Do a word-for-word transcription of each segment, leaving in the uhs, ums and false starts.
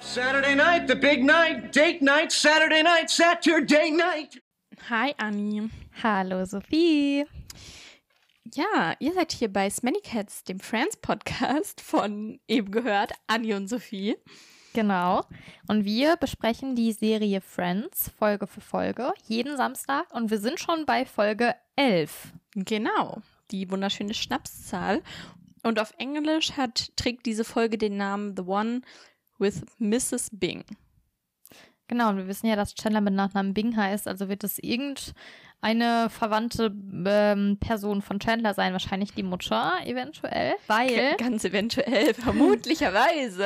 Saturday night, the big night, date night, Saturday night, Saturday night. Hi Anni. Hallo Sophie. Ja, ihr seid hier bei Smelly Cats, dem Friends-Podcast von eben gehört, Anni und Sophie. Genau. Und wir besprechen die Serie Friends Folge für Folge jeden Samstag und wir sind schon bei Folge elf. Genau, die wunderschöne Schnapszahl. Und auf Englisch hat, trägt diese Folge den Namen The One with Missus Bing. Genau, und wir wissen ja, dass Chandler mit Nachnamen Bing heißt, also wird es irgendeine verwandte ähm, Person von Chandler sein, wahrscheinlich die Mutter eventuell, weil... Ganz eventuell, vermutlicherweise.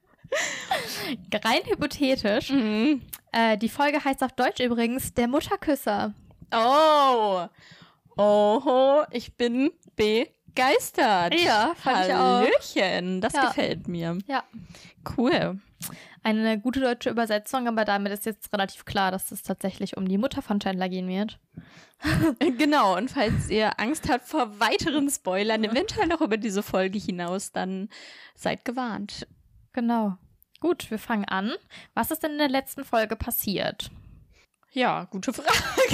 Rein hypothetisch. Mhm. Äh, die Folge heißt auf Deutsch übrigens Der Mutterküsser. Oh, oho, ich bin begeistert. Ja, fand ich auch. Hallöchen, das Ja. gefällt mir. Ja. Cool. Eine gute deutsche Übersetzung, aber damit ist jetzt relativ klar, dass es tatsächlich um die Mutter von Chandler gehen wird. Genau, und falls ihr Angst habt vor weiteren Spoilern, eventuell noch über diese Folge hinaus, dann seid gewarnt. Genau. Gut, wir fangen an. Was ist denn in der letzten Folge passiert? Ja, gute Frage.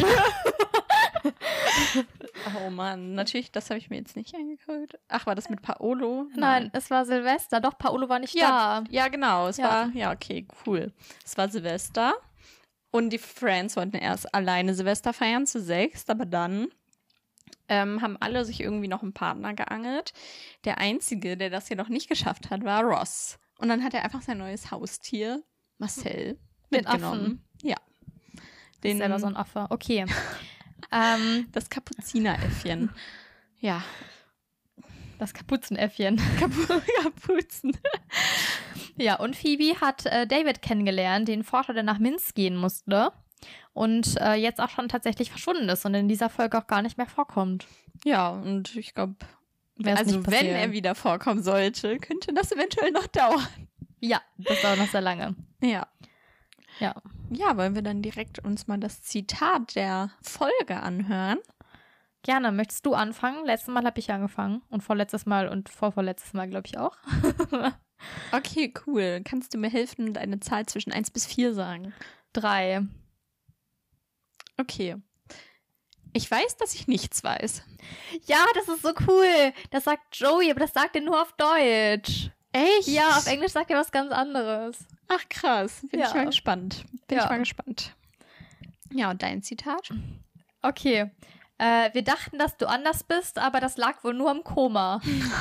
Oh Mann, natürlich, das habe ich mir jetzt nicht angeguckt. Ach, war das mit Paolo? Nein, es war Silvester. Doch, Paolo war nicht Ja, da. ja, genau. Es Ja. war, ja, okay, cool. Es war Silvester und die Friends wollten erst alleine Silvester feiern zu sechst, aber dann ähm, haben alle sich irgendwie noch einen Partner geangelt. Der Einzige, der das hier noch nicht geschafft hat, war Ross. Und dann hat er einfach sein neues Haustier, Marcel, Den mitgenommen. Affen. Ja. Den Den, selber so ein Affe. Okay. ähm, das Kapuzineräffchen. Ja, das Kapuzenäffchen. Kapu- Kapuzen. Ja, und Phoebe hat äh, David kennengelernt, den Forscher, der nach Minsk gehen musste. Und äh, jetzt auch schon tatsächlich verschwunden ist und in dieser Folge auch gar nicht mehr vorkommt. Ja, und ich glaube, Wär's also nicht wenn passiert. er wieder vorkommen sollte, könnte das eventuell noch dauern. Ja, das dauert noch sehr lange. Ja. Ja. Ja, wollen wir dann direkt uns mal das Zitat der Folge anhören? Gerne. Möchtest du anfangen? Letztes Mal habe ich angefangen. Und vorletztes Mal und vorvorletztes Mal, glaube ich, auch. Okay, cool. Kannst du mir helfen und eine Zahl zwischen eins bis vier sagen? Drei. Okay. Ich weiß, dass ich nichts weiß. Ja, das ist so cool. Das sagt Joey, aber das sagt er nur auf Deutsch. Echt? Ja, auf Englisch sagt er was ganz anderes. Ach, krass. Bin Ja. ich mal gespannt. Bin Ja. ich mal gespannt. Ja, und dein Zitat? Okay. Äh, wir dachten, dass du anders bist, aber das lag wohl nur am Koma.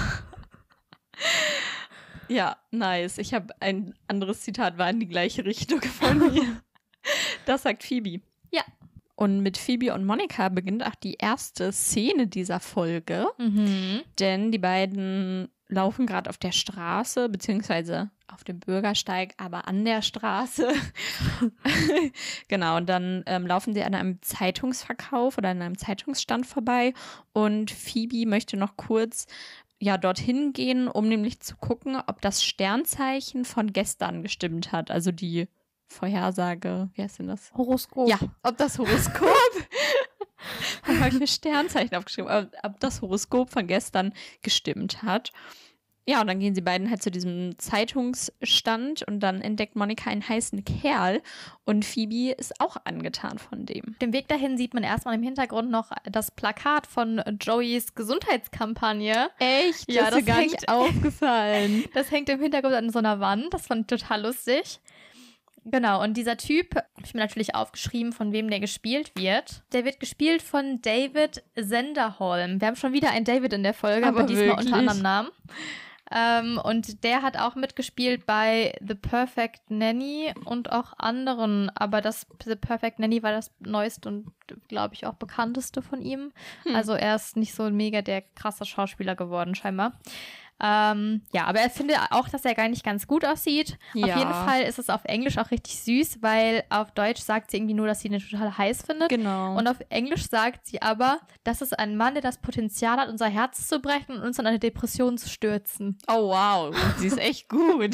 Ja, nice. Ich habe ein anderes Zitat, war in die gleiche Richtung von mir. Das sagt Phoebe. Ja. Und mit Phoebe und Monica beginnt auch die erste Szene dieser Folge. Mhm. Denn die beiden laufen gerade auf der Straße, beziehungsweise auf dem Bürgersteig, aber an der Straße. Genau, und dann ähm, laufen sie an einem Zeitungsverkauf oder an einem Zeitungsstand vorbei. Und Phoebe möchte noch kurz ja dorthin gehen, um nämlich zu gucken, ob das Sternzeichen von gestern gestimmt hat. Also die Vorhersage, wie heißt denn das? Horoskop. Ja, ob das Horoskop, da habe ich mir Sternzeichen aufgeschrieben, ob, ob das Horoskop von gestern gestimmt hat. Ja, und dann gehen sie beiden halt zu diesem Zeitungsstand und dann entdeckt Monica einen heißen Kerl und Phoebe ist auch angetan von dem. Auf dem Weg dahin sieht man erstmal im Hintergrund noch das Plakat von Joeys Gesundheitskampagne. Echt? Ja, das ist das mir gar hängt- nicht aufgefallen. Das hängt im Hintergrund an so einer Wand. Das fand ich total lustig. Genau, und dieser Typ, habe ich mir natürlich aufgeschrieben, von wem der gespielt wird. Der wird gespielt von David Senderholm. Wir haben schon wieder einen David in der Folge, aber, Aber diesmal wirklich? unter anderem Namen. Ähm, und der hat auch mitgespielt bei The Perfect Nanny und auch anderen. Aber das The Perfect Nanny war das neueste und, glaube ich, auch bekannteste von ihm. Hm. Also er ist nicht so mega der krasse Schauspieler geworden, scheinbar. Ähm, ja, aber er findet auch, dass er gar nicht ganz gut aussieht. Ja. Auf jeden Fall ist es auf Englisch auch richtig süß, weil auf Deutsch sagt sie irgendwie nur, dass sie ihn total heiß findet. Genau. Und auf Englisch sagt sie aber, das ist ein Mann, der das Potenzial hat, unser Herz zu brechen und uns in eine Depression zu stürzen. Oh wow, sie ist echt gut.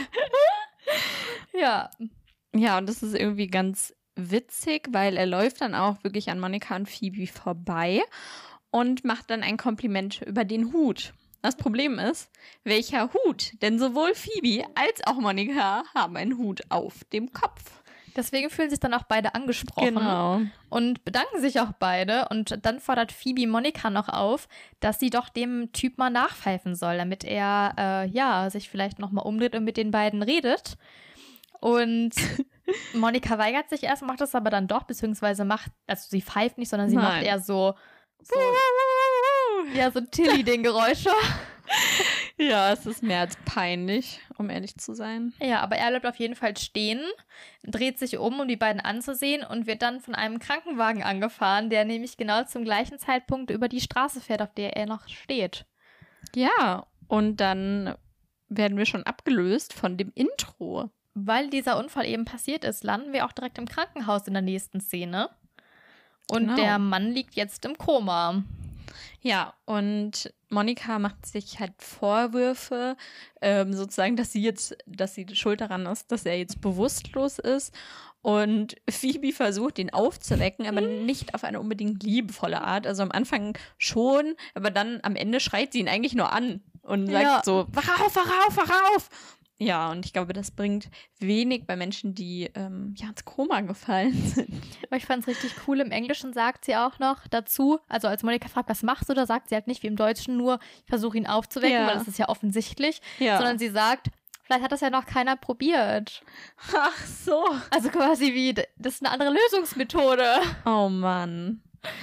Ja. Ja, und das ist irgendwie ganz witzig, weil er läuft dann auch wirklich an Monica und Phoebe vorbei und macht dann ein Kompliment über den Hut. Das Problem ist, welcher Hut? Denn sowohl Phoebe als auch Monica haben einen Hut auf dem Kopf. Deswegen fühlen sich dann auch beide angesprochen Genau. und bedanken sich auch beide. Und dann fordert Phoebe Monica noch auf, dass sie doch dem Typ mal nachpfeifen soll, damit er äh, ja sich vielleicht nochmal umdreht und mit den beiden redet. Und Monica weigert sich erst, macht das aber dann doch, beziehungsweise macht, also sie pfeift nicht, sondern sie Nein. macht eher so, so ja, so Tilly-Ding-Geräusche. Ja, es ist mehr als peinlich, um ehrlich zu sein. Ja, aber er bleibt auf jeden Fall stehen, dreht sich um, um die beiden anzusehen und wird dann von einem Krankenwagen angefahren, der nämlich genau zum gleichen Zeitpunkt über die Straße fährt, auf der er noch steht. Ja, und dann werden wir schon abgelöst von dem Intro. Weil dieser Unfall eben passiert ist, landen wir auch direkt im Krankenhaus in der nächsten Szene. Und Genau. der Mann liegt jetzt im Koma. Ja, und Monica macht sich halt Vorwürfe, ähm, sozusagen, dass sie jetzt, dass sie schuld daran ist, dass er jetzt bewusstlos ist. Und Phoebe versucht, ihn aufzuwecken, aber nicht auf eine unbedingt liebevolle Art. Also am Anfang schon, aber dann am Ende schreit sie ihn eigentlich nur an und sagt Ja. so, wach auf, wach auf, wach auf. Ja, und ich glaube, das bringt wenig bei Menschen, die ähm, ja ins Koma gefallen sind. Aber ich fand es richtig cool. Im Englischen sagt sie auch noch dazu, also als Monica fragt, was machst du da, sagt sie halt nicht wie im Deutschen nur, ich versuche ihn aufzuwecken, Ja. weil das ist ja offensichtlich, Ja. sondern sie sagt, vielleicht hat das ja noch keiner probiert. Ach so. Also quasi wie, das ist eine andere Lösungsmethode. Oh Mann.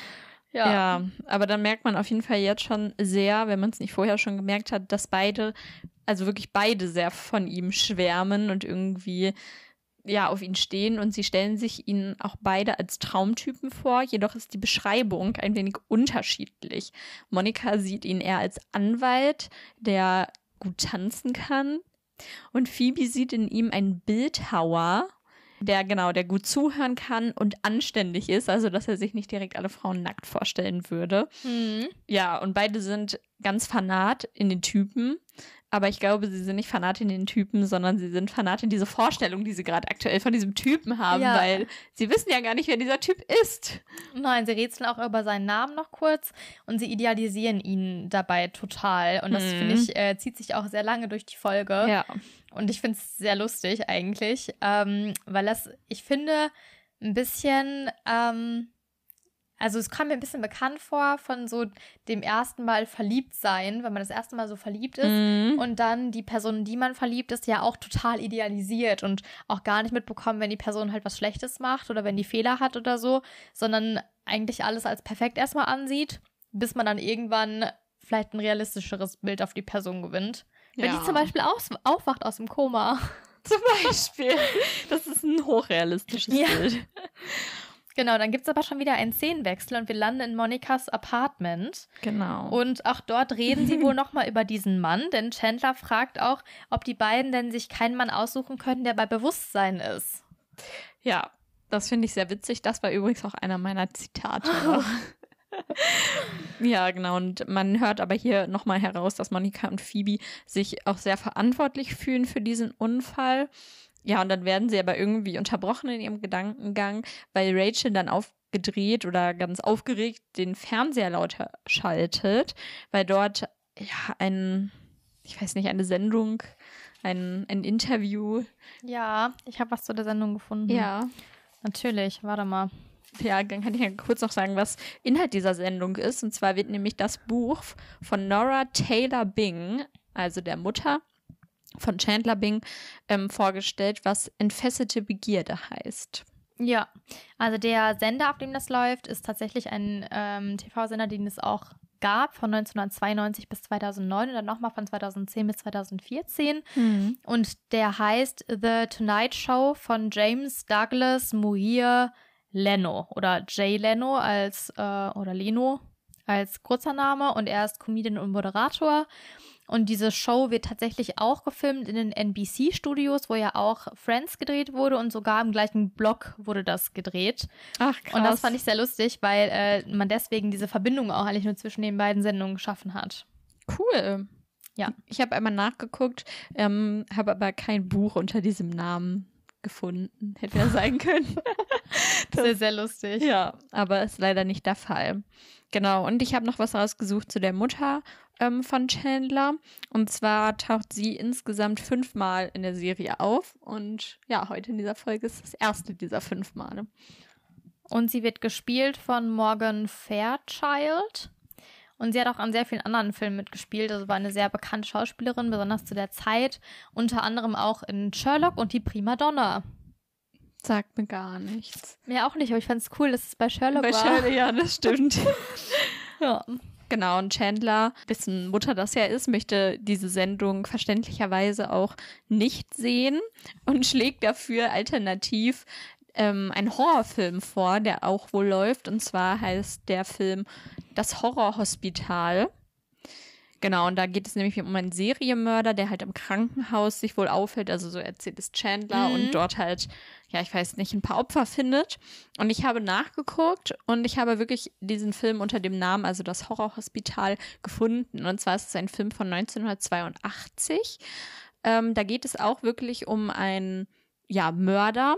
Ja. Ja, aber dann merkt man auf jeden Fall jetzt schon sehr, wenn man es nicht vorher schon gemerkt hat, dass beide, also wirklich beide sehr von ihm schwärmen und irgendwie ja auf ihn stehen und sie stellen sich ihn auch beide als Traumtypen vor, jedoch ist die Beschreibung ein wenig unterschiedlich. Monica sieht ihn eher als Anwalt, der gut tanzen kann, und Phoebe sieht in ihm einen Bildhauer, der genau, der gut zuhören kann und anständig ist, also dass er sich nicht direkt alle Frauen nackt vorstellen würde. Mhm. Ja, und beide sind ganz fanat in den Typen, aber ich glaube, sie sind nicht fanat in den Typen, sondern sie sind fanat in diese Vorstellung, die sie gerade aktuell von diesem Typen haben, Ja. weil sie wissen ja gar nicht, wer dieser Typ ist. Nein, sie rätseln auch über seinen Namen noch kurz und sie idealisieren ihn dabei total. Und das, Mhm. finde ich, äh, zieht sich auch sehr lange durch die Folge. Ja. Und ich finde es sehr lustig eigentlich, ähm, weil das, ich finde, ein bisschen, ähm, also es kam mir ein bisschen bekannt vor von so dem ersten Mal verliebt sein, wenn man das erste Mal so verliebt ist Mhm. und dann die Person, in die man verliebt ist, ja auch total idealisiert und auch gar nicht mitbekommen, wenn die Person halt was Schlechtes macht oder wenn die Fehler hat oder so, sondern eigentlich alles als perfekt erstmal ansieht, bis man dann irgendwann vielleicht ein realistischeres Bild auf die Person gewinnt. Wenn Ja. die zum Beispiel aus aufwacht aus dem Koma. Zum Beispiel. Das ist ein hochrealistisches Ja. Bild. Genau, dann gibt es aber schon wieder einen Szenenwechsel und wir landen in Monicas Apartment. Genau. Und auch dort reden sie wohl nochmal über diesen Mann, denn Chandler fragt auch, ob die beiden denn sich keinen Mann aussuchen können, der bei Bewusstsein ist. Ja, das finde ich sehr witzig. Das war übrigens auch einer meiner Zitate. noch. Ja, genau. Und man hört aber hier nochmal heraus, dass Monica und Phoebe sich auch sehr verantwortlich fühlen für diesen Unfall. Ja, und dann werden sie aber irgendwie unterbrochen in ihrem Gedankengang, weil Rachel dann aufgedreht oder ganz aufgeregt den Fernseher lauter schaltet, weil dort ja ein, ich weiß nicht, eine Sendung, ein, ein Interview. Ja, ich habe was zu der Sendung gefunden. Ja. Natürlich, warte mal. Ja, dann kann ich ja kurz noch sagen, was Inhalt dieser Sendung ist. Und zwar wird nämlich das Buch von Nora Taylor Bing, also der Mutter von Chandler Bing, ähm, vorgestellt, was Entfesselte Begierde heißt. Ja, also der Sender, auf dem das läuft, ist tatsächlich ein ähm, T V-Sender, den es auch gab, von neunzehnhundertzweiundneunzig bis zweitausendneun und dann nochmal von zweitausendzehn bis zweitausendvierzehn. Mhm. Und der heißt The Tonight Show von James Douglas Muir Leno oder Jay Leno als, äh, oder Leno als kurzer Name und er ist Comedian und Moderator. Und diese Show wird tatsächlich auch gefilmt in den N B C-Studios, wo ja auch Friends gedreht wurde und sogar im gleichen Block wurde das gedreht. Ach, krass. Und das fand ich sehr lustig, weil äh, man deswegen diese Verbindung auch eigentlich nur zwischen den beiden Sendungen geschaffen hat. Cool. Ja. Ich habe einmal nachgeguckt, ähm, habe aber kein Buch unter diesem Namen gefunden. Hätte ja sein können. Sehr, sehr lustig. Ja, aber ist leider nicht der Fall. Genau, und ich habe noch was rausgesucht zu der Mutter ähm, von Chandler. Und zwar taucht sie insgesamt fünfmal in der Serie auf. Und ja, heute in dieser Folge ist das erste dieser fünf Male. Und sie wird gespielt von Morgan Fairchild. Und sie hat auch an sehr vielen anderen Filmen mitgespielt. Also war eine sehr bekannte Schauspielerin, besonders zu der Zeit. Unter anderem auch in Sherlock und die Primadonna. Sagt mir gar nichts. Mir auch nicht, aber ich fand es cool, dass es bei Sherlock Bei war. Sherlock, ja, das stimmt. Ja. Genau, und Chandler, dessen Mutter das ja ist, möchte diese Sendung verständlicherweise auch nicht sehen und schlägt dafür alternativ ähm, einen Horrorfilm vor, der auch wohl läuft. Und zwar heißt der Film Das Horrorhospital. Genau, und da geht es nämlich um einen Serienmörder, der halt im Krankenhaus sich wohl aufhält, also so erzählt es Chandler, Mhm. und dort halt, ja, ich weiß nicht, ein paar Opfer findet. Und ich habe nachgeguckt und ich habe wirklich diesen Film unter dem Namen, also das Horrorhospital, gefunden. Und zwar ist es ein Film von neunzehnhundertzweiundachtzig. Ähm, da geht es auch wirklich um einen, ja, Mörder.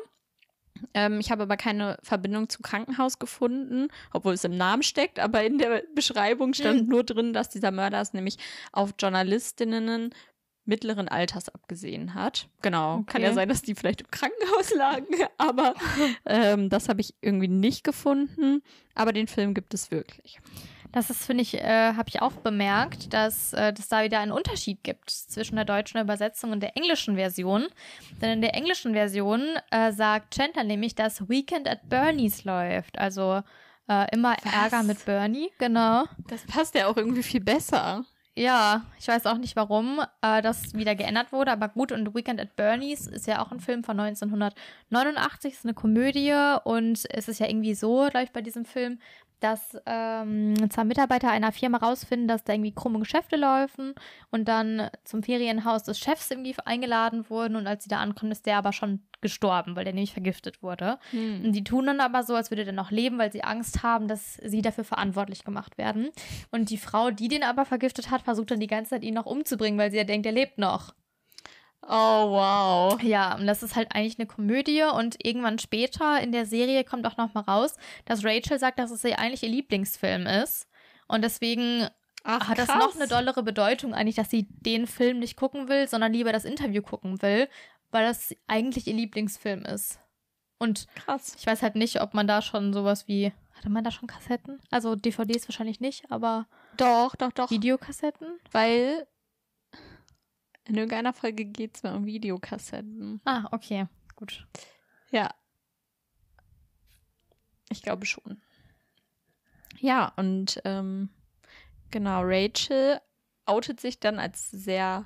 Ähm, ich habe aber keine Verbindung zum Krankenhaus gefunden, obwohl es im Namen steckt, aber in der Beschreibung stand Mhm. nur drin, dass dieser Mörder es nämlich auf Journalistinnen mittleren Alters abgesehen hat. Genau, Okay. kann ja sein, dass die vielleicht im Krankenhaus lagen, aber ähm, das habe ich irgendwie nicht gefunden. Aber den Film gibt es wirklich. Das ist, finde ich, äh, habe ich auch bemerkt, dass äh, dass da wieder einen Unterschied gibt zwischen der deutschen Übersetzung und der englischen Version. Denn in der englischen Version äh, sagt Chandler nämlich, dass Weekend at Bernie's läuft. Also äh, immer Was? Ärger mit Bernie, genau. Das passt ja auch irgendwie viel besser. Ja, ich weiß auch nicht, warum äh, das wieder geändert wurde, aber gut, und Weekend at Bernie's ist ja auch ein Film von neunzehnhundertneunundachtzig, ist eine Komödie, und es ist ja irgendwie so, glaube ich, bei diesem Film, dass ähm, zwei Mitarbeiter einer Firma rausfinden, dass da irgendwie krumme Geschäfte laufen und dann zum Ferienhaus des Chefs irgendwie eingeladen wurden, und als sie da ankommen, ist der aber schon gestorben, weil der nämlich vergiftet wurde. Hm. Und die tun dann aber so, als würde der noch leben, weil sie Angst haben, dass sie dafür verantwortlich gemacht werden. Und die Frau, die den aber vergiftet hat, versucht dann die ganze Zeit, ihn noch umzubringen, weil sie ja denkt, er lebt noch. Oh, wow. Ja, und das ist halt eigentlich eine Komödie, und irgendwann später in der Serie kommt auch noch mal raus, dass Rachel sagt, dass es ihr eigentlich ihr Lieblingsfilm ist. Und deswegen Ach, hat das krass. noch eine dollere Bedeutung eigentlich, dass sie den Film nicht gucken will, sondern lieber das Interview gucken will, weil das eigentlich ihr Lieblingsfilm ist. Und Krass. ich weiß halt nicht, ob man da schon sowas wie, hatte man da schon Kassetten? Also D V Ds wahrscheinlich nicht, aber Doch, doch, doch. Videokassetten? Weil in irgendeiner Folge geht es mal um Videokassetten. Ah, okay, gut. Ja. Ich glaube schon. Ja, und ähm, genau, Rachel outet sich dann als sehr,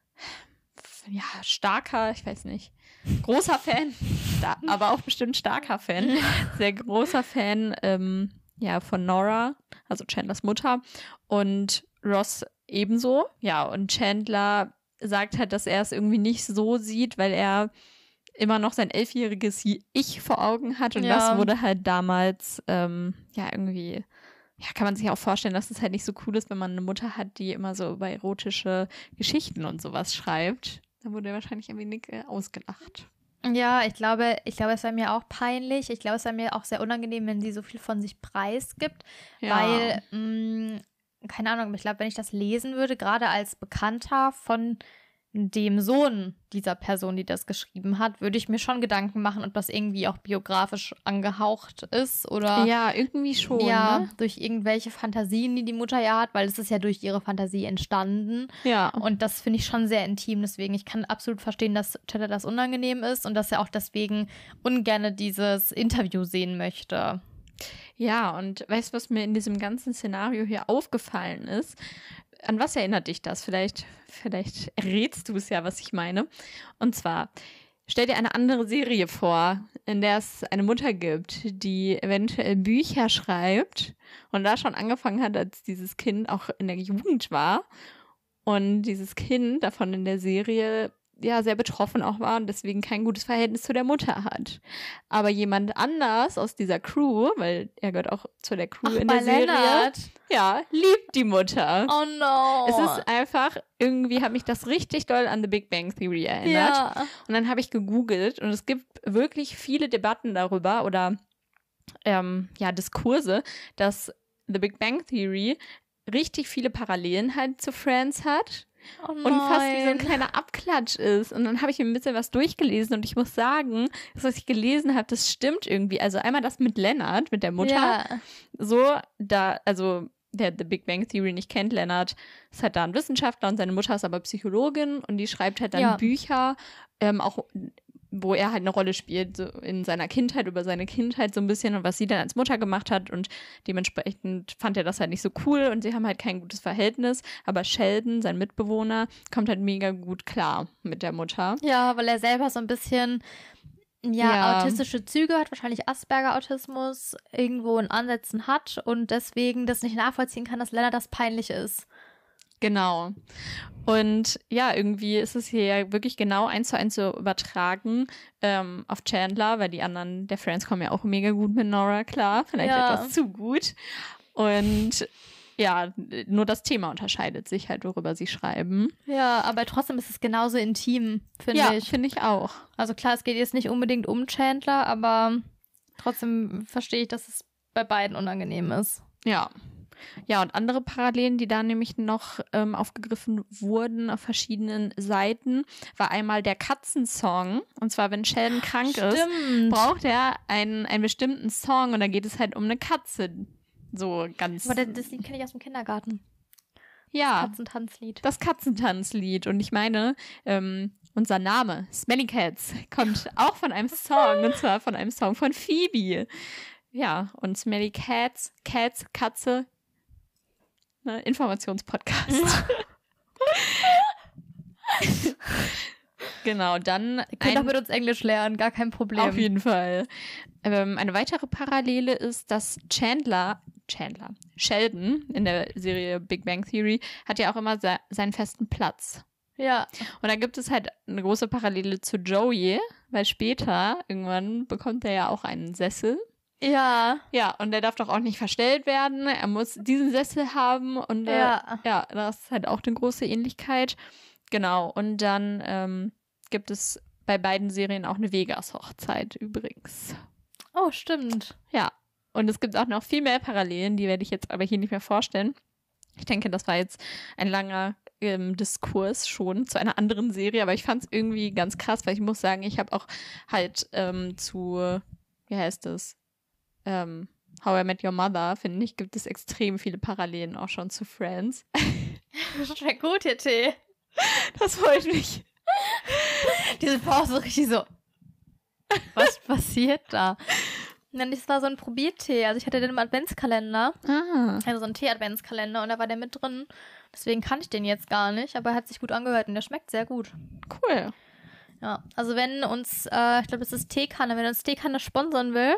ja, starker, ich weiß nicht, großer Fan, da, aber auch bestimmt starker Fan, sehr großer Fan ähm, ja, von Nora, also Chandlers Mutter, und Ross ebenso. Ja, und Chandler sagt halt, dass er es irgendwie nicht so sieht, weil er immer noch sein elfjähriges Ich vor Augen hat, und Ja. das wurde halt damals ähm, ja irgendwie, ja, kann man sich auch vorstellen, dass es halt nicht so cool ist, wenn man eine Mutter hat, die immer so über erotische Geschichten und sowas schreibt. Dann wurde er wahrscheinlich ein wenig äh, ausgelacht. Ja, ich glaube, ich glaube, es wäre mir auch peinlich. Ich glaube, es wäre mir auch sehr unangenehm, wenn sie so viel von sich preisgibt, weil, mh, keine Ahnung, ich glaube, wenn ich das lesen würde, gerade als Bekannter von dem Sohn dieser Person, die das geschrieben hat, würde ich mir schon Gedanken machen, ob das irgendwie auch biografisch angehaucht ist oder ja, irgendwie schon. ja, Ne? durch irgendwelche Fantasien, die die Mutter ja hat, weil es ist ja durch ihre Fantasie entstanden. Ja. Und das finde ich schon sehr intim. Deswegen, ich kann absolut verstehen, dass Chandler das unangenehm ist und dass er auch deswegen ungern dieses Interview sehen möchte. Ja, und weißt du, was mir in diesem ganzen Szenario hier aufgefallen ist? An was erinnert dich das? Vielleicht, vielleicht errätst du es ja, was ich meine. Und zwar, stell dir eine andere Serie vor, in der es eine Mutter gibt, die eventuell Bücher schreibt und da schon angefangen hat, als dieses Kind auch in der Jugend war. Und dieses Kind davon in der Serie ja sehr betroffen auch war und deswegen kein gutes Verhältnis zu der Mutter hat. Aber jemand anders aus dieser Crew, weil er gehört auch zu der Crew Ach, in bei der Serie, Lennart. ja, liebt die Mutter. Oh no. Es ist einfach, irgendwie hat mich das richtig doll an The Big Bang Theory erinnert. ja. Und dann habe ich gegoogelt und es gibt wirklich viele Debatten darüber oder ähm, ja, Diskurse, dass The Big Bang Theory richtig viele Parallelen halt zu Friends hat. Oh Und fast wie so ein nein. kleiner Abklatsch ist. Und dann habe ich mir ein bisschen was durchgelesen und ich muss sagen, das, was ich gelesen habe, das stimmt irgendwie. Also einmal das mit Leonard, mit der Mutter. Ja. So, da, also der The Big Bang Theory nicht kennt, Leonard ist halt da ein Wissenschaftler und seine Mutter ist aber Psychologin und die schreibt halt dann Ja. Bücher, ähm, auch wo er halt eine Rolle spielt, so in seiner Kindheit, über seine Kindheit so ein bisschen und was sie dann als Mutter gemacht hat und dementsprechend fand er das halt nicht so cool und sie haben halt kein gutes Verhältnis, aber Sheldon, sein Mitbewohner, kommt halt mega gut klar mit der Mutter. Ja, weil er selber so ein bisschen ja, Ja. autistische Züge hat, wahrscheinlich Asperger-Autismus irgendwo in Ansätzen hat und deswegen das nicht nachvollziehen kann, dass Lennart das peinlich ist. Genau. Und ja, irgendwie ist es hier ja wirklich genau eins zu eins so übertragen ähm, auf Chandler, weil die anderen der Friends kommen ja auch mega gut mit Nora klar, vielleicht Ja. etwas zu gut. Und ja, nur das Thema unterscheidet sich halt, worüber sie schreiben. Ja, aber trotzdem ist es genauso intim, finde Ja, ich. finde ich auch. Also klar, es geht jetzt nicht unbedingt um Chandler, aber trotzdem verstehe ich, dass es bei beiden unangenehm ist. Ja. Ja, und andere Parallelen, die da nämlich noch ähm, aufgegriffen wurden auf verschiedenen Seiten, war einmal der Katzensong. Und zwar, wenn Sheldon krank ist, Stimmt. braucht er einen, einen bestimmten Song und da geht es halt um eine Katze. So ganz. Aber das, das Lied kenne ich aus dem Kindergarten. ja, Katzentanzlied. das Katzentanzlied. Und ich meine, ähm, unser Name, Smelly Cats, kommt auch von einem Song und zwar von einem Song von Phoebe. Ja, und Smelly Cats, Cats, Katze, ne, Informationspodcast. Genau, dann Ihr könnt ein- auch mit uns Englisch lernen, gar kein Problem. auf jeden Fall. Ähm, eine weitere Parallele ist, dass Chandler, Chandler, Sheldon in der Serie Big Bang Theory hat ja auch immer se seinen festen Platz. Ja. Und da gibt es halt eine große Parallele zu Joey, weil später irgendwann bekommt er ja auch einen Sessel. Ja. Ja, und der darf doch auch nicht verstellt werden. Er muss diesen Sessel haben und äh, Ja. ja, das ist halt auch eine große Ähnlichkeit. Genau, und dann ähm, gibt es bei beiden Serien auch eine Vegas-Hochzeit übrigens. Oh, stimmt. Ja, und es gibt auch noch viel mehr Parallelen, die werde ich jetzt aber hier nicht mehr vorstellen. Ich denke, das war jetzt ein langer ähm, Diskurs schon zu einer anderen Serie, aber ich fand es irgendwie ganz krass, weil ich muss sagen, ich habe auch halt ähm, zu, wie heißt das, ähm, How I Met Your Mother, finde ich, gibt es extrem viele Parallelen auch schon zu Friends. Schmeckt gut, hier Tee. Das freut mich. Diese Pause richtig so. Was passiert da? Nein, das war so ein Probiertee. Also ich hatte den im Adventskalender. Ah, Also so ein Tee-Adventskalender und da war der mit drin. Deswegen kann ich den jetzt gar nicht, aber er hat sich gut angehört und der schmeckt sehr gut. cool. Ja, also wenn uns, äh, ich glaube, das ist Teekanne, wenn uns Teekanne sponsern will.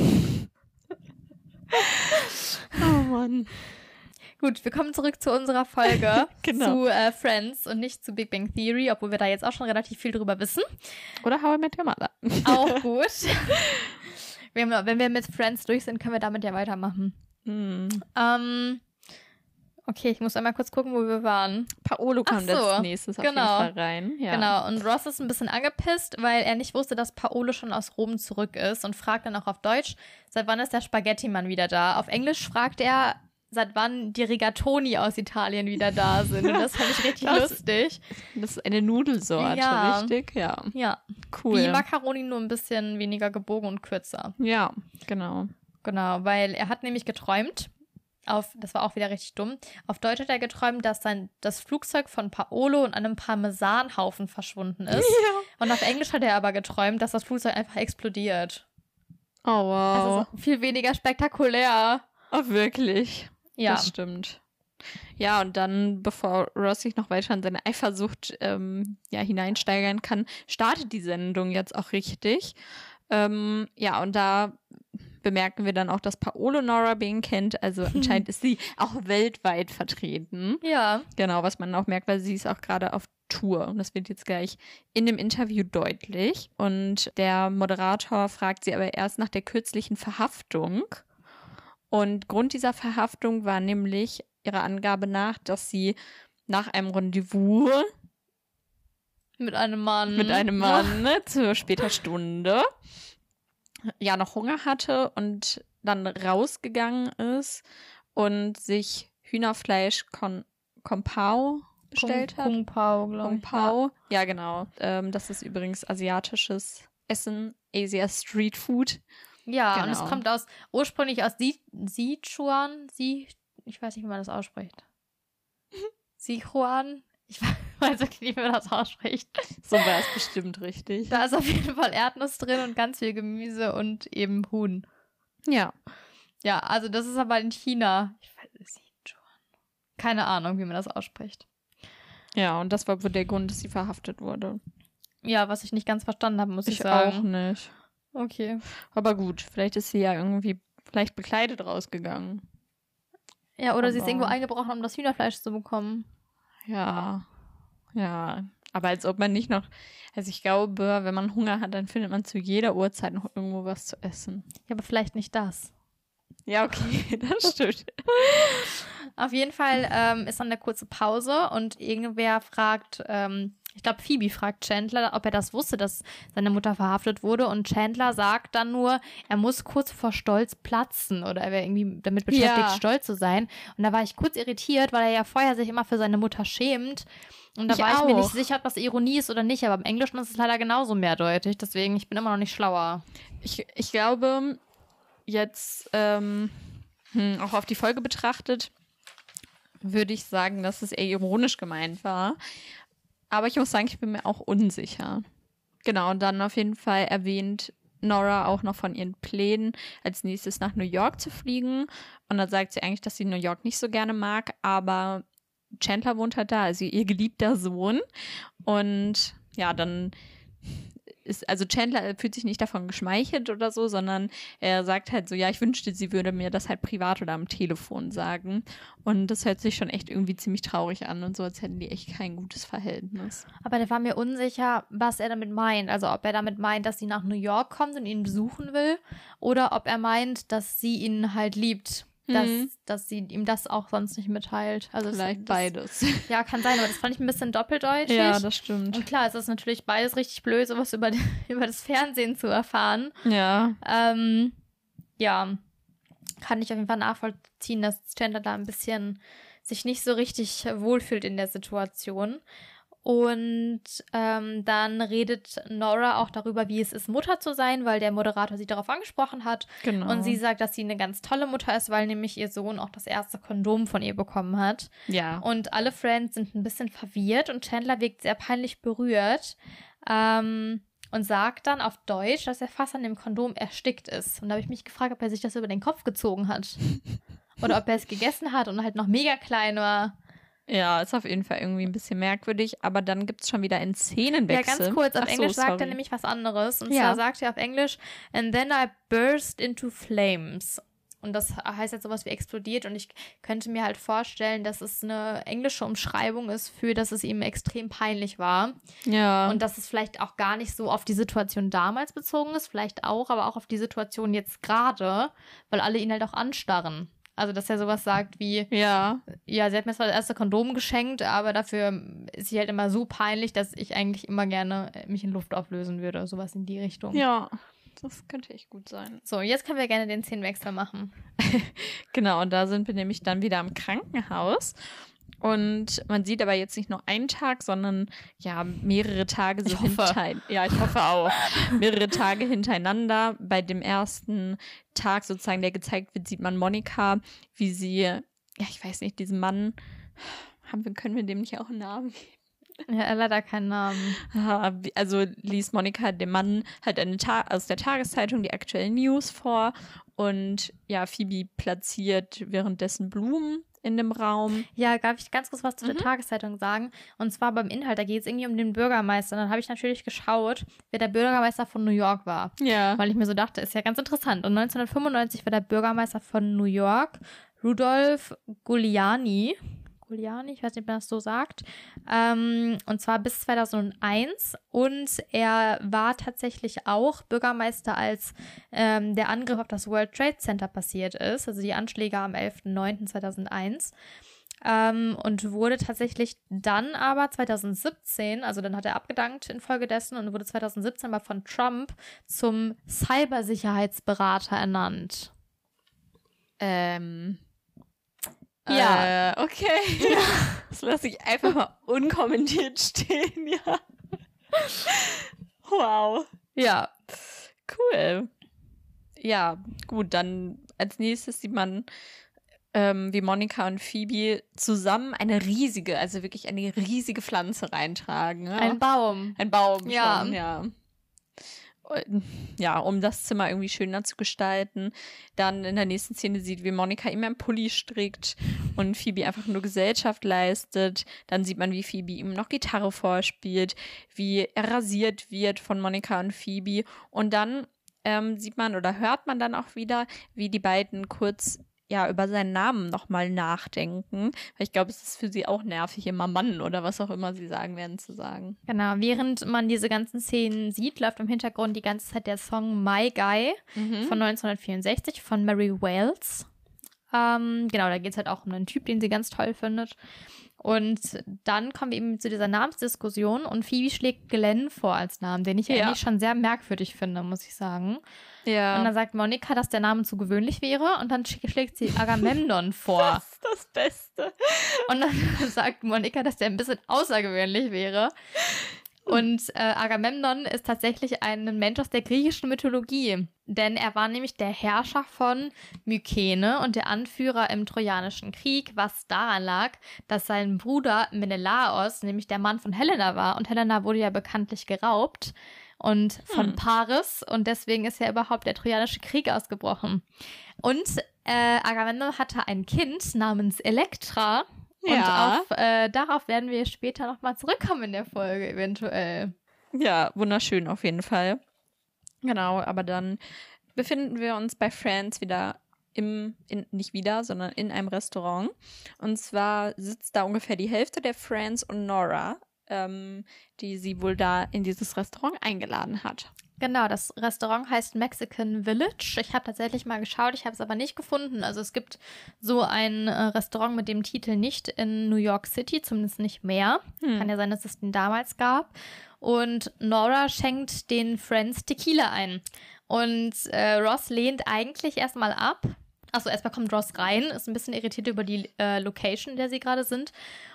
Oh Mann. Gut, wir kommen zurück zu unserer Folge Genau. zu äh, Friends und nicht zu Big Bang Theory, obwohl wir da jetzt auch schon relativ viel drüber wissen. Oder How I Met Your Mother. Auch gut. wir haben, wenn wir mit Friends durch sind, können wir damit ja weitermachen. Hm. Ähm, okay, ich muss einmal kurz gucken, wo wir waren. Paolo Ach kommt so, als nächstes auf genau. jeden Fall rein. Ja. Genau, und Ross ist ein bisschen angepisst, weil er nicht wusste, dass Paolo schon aus Rom zurück ist und fragt dann auch auf Deutsch, seit wann ist der Spaghetti-Mann wieder da? Auf Englisch fragt er, seit wann die Rigatoni aus Italien wieder da sind. Und das fand ich richtig Das- lustig. Das ist eine Nudelsorte, Ja. richtig? Ja. Ja, Cool. wie Macaroni, nur ein bisschen weniger gebogen und kürzer. Ja, genau. Genau, weil er hat nämlich geträumt, auf, das war auch wieder richtig dumm, auf Deutsch hat er geträumt, dass sein, das Flugzeug von Paolo in einem Parmesanhaufen verschwunden ist. Ja. Und auf Englisch hat er aber geträumt, dass das Flugzeug einfach explodiert. Oh, wow. Also so viel weniger spektakulär. Oh, wirklich. Ja. Das stimmt. Ja, und dann, bevor Ross sich noch weiter in seine Eifersucht ähm, ja, hineinsteigern kann, startet die Sendung jetzt auch richtig. Ähm, ja, und da bemerken wir dann auch, dass Paolo Nora Bing kennt. Also anscheinend ist sie auch weltweit vertreten. Ja. Genau, was man auch merkt, weil sie ist auch gerade auf Tour. Und das wird jetzt gleich in dem Interview deutlich. Und der Moderator fragt sie aber erst nach der kürzlichen Verhaftung. Und Grund dieser Verhaftung war nämlich ihrer Angabe nach, dass sie nach einem Rendezvous Mit einem Mann. mit einem Mann ne, zu später Stunde ja noch Hunger hatte und dann rausgegangen ist und sich Hühnerfleisch Con Compao bestellt Kung, hat. Kung Pao, glaube Kung ich. Pao. Ja, genau. Ähm, das ist übrigens asiatisches Essen, Asia Street Food. Ja, Genau. und es kommt aus ursprünglich aus Si- Sichuan. Si ich weiß nicht, wie man das ausspricht. Sichuan? Ich weiß wirklich nicht, wie man das ausspricht. So war es bestimmt richtig. Da ist auf jeden Fall Erdnuss drin und ganz viel Gemüse und eben Huhn. Ja. Ja, also das ist aber in China. Ich weiß Sichuan. Keine Ahnung, wie man das ausspricht. Ja, und das war wohl der Grund, dass sie verhaftet wurde. Ja, was ich nicht ganz verstanden habe, muss ich, Ich sagen. auch nicht. Okay. Aber gut, vielleicht ist sie ja irgendwie vielleicht bekleidet rausgegangen. Ja, oder sie ist Aber- irgendwo eingebrochen, um das Hühnerfleisch zu bekommen. Ja. Ja. Aber als ob man nicht noch. Also ich glaube, wenn man Hunger hat, dann findet man zu jeder Uhrzeit noch irgendwo was zu essen. Ja, aber vielleicht nicht das. Ja, okay, das stimmt. Auf jeden Fall ähm, ist dann eine kurze Pause und irgendwer fragt, ähm, ich glaube Phoebe fragt Chandler, ob er das wusste, dass seine Mutter verhaftet wurde, und Chandler sagt dann nur, er muss kurz vor Stolz platzen oder er wäre irgendwie damit beschäftigt, Ja. stolz zu sein. Und da war ich kurz irritiert, weil er ja vorher sich immer für seine Mutter schämt. Und da Ich war ich mir auch. nicht sicher, ob das Ironie ist oder nicht, aber im Englischen ist es leider genauso mehrdeutig, deswegen ich bin immer noch nicht schlauer. Ich, ich glaube, jetzt ähm, hm, auch auf die Folge betrachtet, würde ich sagen, dass es eher ironisch gemeint war. Aber ich muss sagen, ich bin mir auch unsicher. Genau, und dann auf jeden Fall erwähnt Nora auch noch von ihren Plänen, als nächstes nach New York zu fliegen. Und dann sagt sie eigentlich, dass sie New York nicht so gerne mag, aber Chandler wohnt halt da, also ihr geliebter Sohn. Und ja, dann ist, also Chandler fühlt sich nicht davon geschmeichelt oder so, sondern er sagt halt so, ja, ich wünschte, sie würde mir das halt privat oder am Telefon sagen. Und das hört sich schon echt irgendwie ziemlich traurig an und so, als hätten die echt kein gutes Verhältnis. Aber der war mir unsicher, was er damit meint. Also ob er damit meint, dass sie nach New York kommt und ihn besuchen will, oder ob er meint, dass sie ihn halt liebt. Dass, Mhm. dass sie ihm das auch sonst nicht mitteilt. Also Vielleicht das, beides. Ja, kann sein, aber das fand ich ein bisschen doppeldeutig. Ja, das stimmt. Und klar, es ist natürlich beides richtig blöd, sowas über, über das Fernsehen zu erfahren. Ja. Ähm, ja, kann ich auf jeden Fall nachvollziehen, dass Chandler da ein bisschen sich nicht so richtig wohlfühlt in der Situation. Und ähm, dann redet Nora auch darüber, wie es ist, Mutter zu sein, weil der Moderator sie darauf angesprochen hat. Genau. Und sie sagt, dass sie eine ganz tolle Mutter ist, weil nämlich ihr Sohn auch das erste Kondom von ihr bekommen hat. Ja. Und alle Friends sind ein bisschen verwirrt und Chandler wirkt sehr peinlich berührt ähm, und sagt dann auf Deutsch, dass er fast an dem Kondom erstickt ist. Und da habe ich mich gefragt, ob er sich das über den Kopf gezogen hat. Oder ob er es gegessen hat und halt noch mega klein war. Ja, ist auf jeden Fall irgendwie ein bisschen merkwürdig, aber dann gibt es schon wieder einen Szenenwechsel. Ja, ganz kurz, auf Ach so, Englisch sagt er sorry. nämlich was anderes. Und Ja. zwar sagt er auf Englisch, and then I burst into flames. Und das heißt jetzt sowas wie explodiert. Und ich könnte mir halt vorstellen, dass es eine englische Umschreibung ist für, dass es ihm extrem peinlich war. Ja. Und dass es vielleicht auch gar nicht so auf die Situation damals bezogen ist, vielleicht auch, aber auch auf die Situation jetzt gerade, weil alle ihn halt auch anstarren. Also, dass er sowas sagt wie, ja. ja, sie hat mir zwar das erste Kondom geschenkt, aber dafür ist sie halt immer so peinlich, dass ich eigentlich immer gerne mich in Luft auflösen würde. Sowas in die Richtung. Ja. Das könnte echt gut sein. So, jetzt können wir gerne den Szenenwechsel machen. Genau, und da sind wir nämlich dann wieder im Krankenhaus. Und man sieht aber jetzt nicht nur einen Tag, sondern ja, mehrere Tage so Ich hoffe. hintereinander. Ja, ich hoffe auch. mehrere Tage hintereinander. Bei dem ersten Tag sozusagen, der gezeigt wird, sieht man Monika, wie sie, ja, ich weiß nicht, diesen Mann, haben wir, können wir dem nicht auch einen Namen geben? Ja, leider keinen Namen. Ah, wie- Also liest Monika dem Mann halt eine Ta- aus der Tageszeitung die aktuellen News vor und ja, Phoebe platziert währenddessen Blumen in dem Raum. Ja, darf ich ganz kurz was zu der Mhm. Tageszeitung sagen? Und zwar beim Inhalt, da geht es irgendwie um den Bürgermeister. Und dann habe ich natürlich geschaut, wer der Bürgermeister von New York war. Ja. Weil ich mir so dachte, ist ja ganz interessant. Und neunzehnhundertfünfundneunzig war der Bürgermeister von New York Rudolph Giuliani. Giuliani, ich weiß nicht, ob man das so sagt. Ähm, und zwar bis zweitausendeins. Und er war tatsächlich auch Bürgermeister, als ähm, der Angriff auf das World Trade Center passiert ist. Also die Anschläge am elften neunten zweitausendeins. Ähm, und wurde tatsächlich dann aber zweitausendsiebzehn, also dann hat er abgedankt infolgedessen und wurde zweitausendsiebzehn aber von Trump zum Cybersicherheitsberater ernannt. Ähm, Ja. Äh, okay. Das lasse ich einfach mal unkommentiert stehen, ja. Wow. Ja. Cool. Ja, gut, dann als nächstes sieht man, ähm, wie Monica und Phoebe zusammen eine riesige, also wirklich eine riesige Pflanze reintragen. Ja? Ein Baum. Ein Baum Ja. schon, ja. Ja, um das Zimmer irgendwie schöner zu gestalten. Dann in der nächsten Szene sieht, wie Monica ihm einen Pulli strickt und Phoebe einfach nur Gesellschaft leistet. Dann sieht man, wie Phoebe ihm noch Gitarre vorspielt, wie er rasiert wird von Monica und Phoebe. Und dann ähm, sieht man oder hört man dann auch wieder, wie die beiden kurz ja über seinen Namen nochmal nachdenken. Weil ich glaube, es ist für sie auch nervig, immer Mann oder was auch immer sie sagen werden zu sagen. Genau, während man diese ganzen Szenen sieht, läuft im Hintergrund die ganze Zeit der Song My Guy Mhm. von neunzehnhundertvierundsechzig von Mary Wells. Ähm, genau, da geht es halt auch um einen Typ, den sie ganz toll findet. Und dann kommen wir eben zu dieser Namensdiskussion und Phoebe schlägt Glenn vor als Namen, den ich Ja. eigentlich schon sehr merkwürdig finde, muss ich sagen. Ja. Und dann sagt Monica, dass der Name zu gewöhnlich wäre und dann sch- schlägt sie Agamemnon vor. Das ist das Beste. Und dann sagt Monica, dass der ein bisschen außergewöhnlich wäre. Und äh, Agamemnon ist tatsächlich ein Mensch aus der griechischen Mythologie. Denn er war nämlich der Herrscher von Mykene und der Anführer im Trojanischen Krieg, was daran lag, dass sein Bruder Menelaos nämlich der Mann von Helena war. Und Helena wurde ja bekanntlich geraubt und von Hm. Paris. Und deswegen ist ja überhaupt der Trojanische Krieg ausgebrochen. Und äh, Agamemnon hatte ein Kind namens Elektra. Und Ja. auf, äh, darauf werden wir später nochmal zurückkommen in der Folge, eventuell. Ja, wunderschön auf jeden Fall. Genau, aber dann befinden wir uns bei Friends wieder im, in, nicht wieder, sondern in einem Restaurant. Und zwar sitzt da ungefähr die Hälfte der Friends und Nora, ähm, die sie wohl da in dieses Restaurant eingeladen hat. Genau, das Restaurant heißt Mexican Village. Ich habe tatsächlich mal geschaut, ich habe es aber nicht gefunden. Also es gibt so ein äh, Restaurant mit dem Titel nicht in New York City, zumindest nicht mehr. Hm. Kann ja sein, dass es den damals gab. Und Nora schenkt den Friends Tequila ein. Und äh, Ross lehnt eigentlich erstmal ab. Achso, erstmal kommt Ross rein, ist ein bisschen irritiert über die äh, Location, in der sie gerade sind.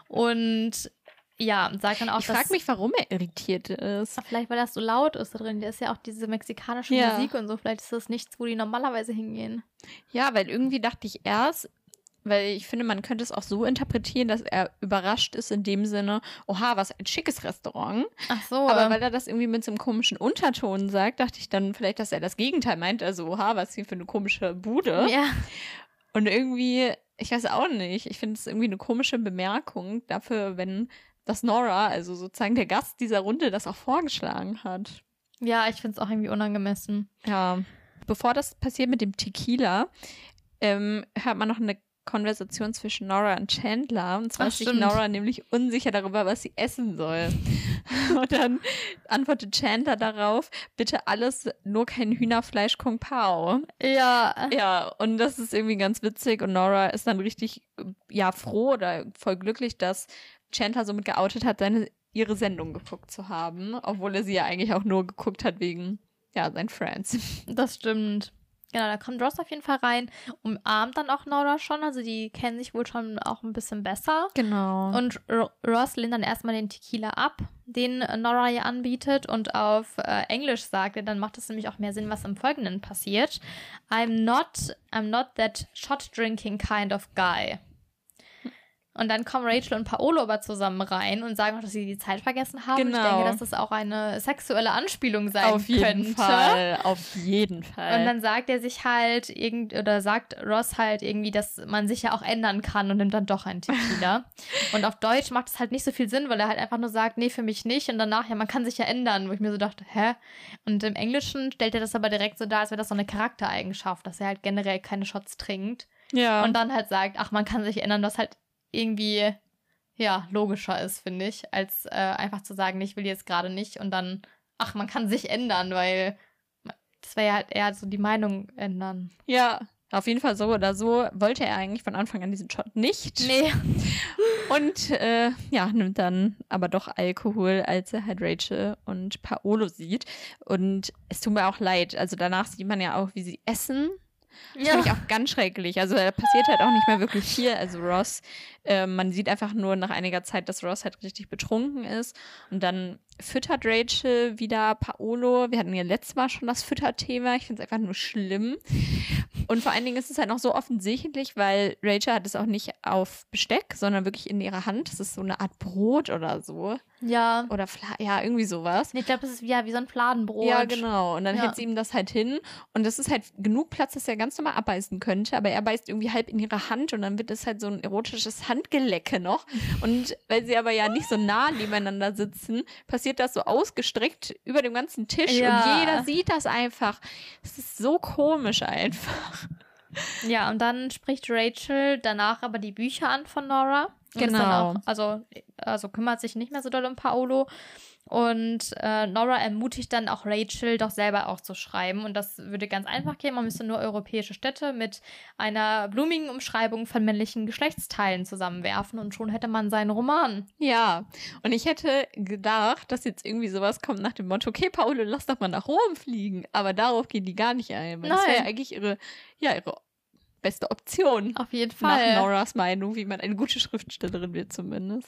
Und ja, sagt dann auch, Ich dass... frage mich, warum er irritiert ist. Vielleicht, weil das so laut ist da drin. Da ist ja auch diese mexikanische Ja. Musik und so. Vielleicht ist das nichts, wo die normalerweise hingehen. Ja, weil irgendwie dachte ich erst, weil ich finde, man könnte es auch so interpretieren, dass er überrascht ist in dem Sinne, oha, was ein schickes Restaurant. Ach so. Aber weil er das irgendwie mit so einem komischen Unterton sagt, dachte ich dann vielleicht, dass er das Gegenteil meint. Also, oha, was hier für eine komische Bude. ja. Und irgendwie, ich weiß auch nicht, ich finde es irgendwie eine komische Bemerkung dafür, wenn das Nora, also sozusagen der Gast dieser Runde, das auch vorgeschlagen hat. ja, ich finde es auch irgendwie unangemessen. Ja. Bevor das passiert mit dem Tequila, ähm, hört man noch eine Konversation zwischen Nora und Chandler. Und zwar Ach, ist sich stimmt. Nora nämlich unsicher darüber, was sie essen soll. Und dann antwortet Chandler darauf, bitte alles, nur kein Hühnerfleisch Kung Pao. Ja. Ja, und das ist irgendwie ganz witzig. Und Nora ist dann richtig, ja, froh oder voll glücklich, dass Chandler somit geoutet hat, seine, ihre Sendung geguckt zu haben. Obwohl er sie ja eigentlich auch nur geguckt hat wegen, ja, seinen Friends. Das stimmt. Genau, da kommt Ross auf jeden Fall rein, umarmt dann auch Nora schon. Also die kennen sich wohl schon auch ein bisschen besser. Genau. Und R- Ross lehnt dann erstmal den Tequila ab, den Nora ihr anbietet. Und auf äh, Englisch sagt er, dann macht es nämlich auch mehr Sinn, was im Folgenden passiert. I'm not, I'm not that shot-drinking kind of guy. Und dann kommen Rachel und Paolo aber zusammen rein und sagen auch, dass sie die Zeit vergessen haben. Genau. Ich denke, dass das auch eine sexuelle Anspielung sein auf jeden könnte. Fall, auf jeden Fall. Und dann sagt er sich halt irgend oder sagt Ross halt irgendwie, dass man sich ja auch ändern kann und nimmt dann doch einen Tequila. Und auf Deutsch macht es halt nicht so viel Sinn, weil er halt einfach nur sagt, nee, für mich nicht. Und danach, ja, man kann sich ja ändern, wo ich mir so dachte, hä? Und im Englischen stellt er das aber direkt so dar, als wäre das so eine Charaktereigenschaft, dass er halt generell keine Shots trinkt. ja. Und dann halt sagt, ach, man kann sich ändern, was halt irgendwie, ja, logischer ist, finde ich, als äh, einfach zu sagen, ich will jetzt gerade nicht und dann, ach, man kann sich ändern, weil das wäre ja halt eher so die Meinung ändern. ja, auf jeden Fall so oder so wollte er eigentlich von Anfang an diesen Shot nicht. Nee. Und äh, ja, nimmt dann aber doch Alkohol, als er halt Rachel und Paolo sieht. Und es tut mir auch leid. Also danach sieht man ja auch, wie sie essen. Das Ja. finde ich auch ganz schrecklich. Also da passiert halt auch nicht mehr wirklich viel. Also Ross, äh, man sieht einfach nur nach einiger Zeit, dass Ross halt richtig betrunken ist. Und dann füttert Rachel wieder Paolo. Wir hatten ja letztes Mal schon das Fütterthema. Ich finde es einfach nur schlimm. Und vor allen Dingen ist es halt noch so offensichtlich, weil Rachel hat es auch nicht auf Besteck, sondern wirklich in ihrer Hand. Das ist so eine Art Brot oder so. Ja. Oder Fla- ja, irgendwie sowas. Nee, ich glaube, das ist ja wie so ein Fladenbrot. Ja, genau. Und dann Ja. hält sie ihm das halt hin. Und das ist halt genug Platz, dass er ganz normal abbeißen könnte. Aber er beißt irgendwie halb in ihre Hand und dann wird es halt so ein erotisches Handgelecke noch. Und weil sie aber ja nicht so nah nebeneinander sitzen, passiert das so ausgestreckt über dem ganzen Tisch. Ja. Und jeder sieht das einfach. Es ist so komisch einfach. Ja, und dann spricht Rachel danach aber die Bücher an von Nora. Und ist Genau. Dann auch, also, also kümmert sich nicht mehr so doll um Paolo. Und äh, Nora ermutigt dann auch Rachel, doch selber auch zu schreiben. Und das würde ganz einfach gehen. Man müsste nur europäische Städte mit einer blumigen Umschreibung von männlichen Geschlechtsteilen zusammenwerfen. Und schon hätte man seinen Roman. Ja, und ich hätte gedacht, dass jetzt irgendwie sowas kommt nach dem Motto, okay, Paolo, lass doch mal nach Rom fliegen. Aber darauf gehen die gar nicht ein. Weil das wäre ja Nein. eigentlich ihre, ja, ihre beste Option. Auf jeden Nach Fall. Noras Meinung, wie man eine gute Schriftstellerin wird zumindest.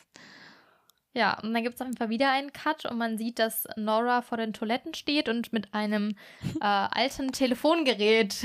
Ja, und dann gibt es auf jeden Fall wieder einen Cut und man sieht, dass Nora vor den Toiletten steht und mit einem äh, alten Telefongerät,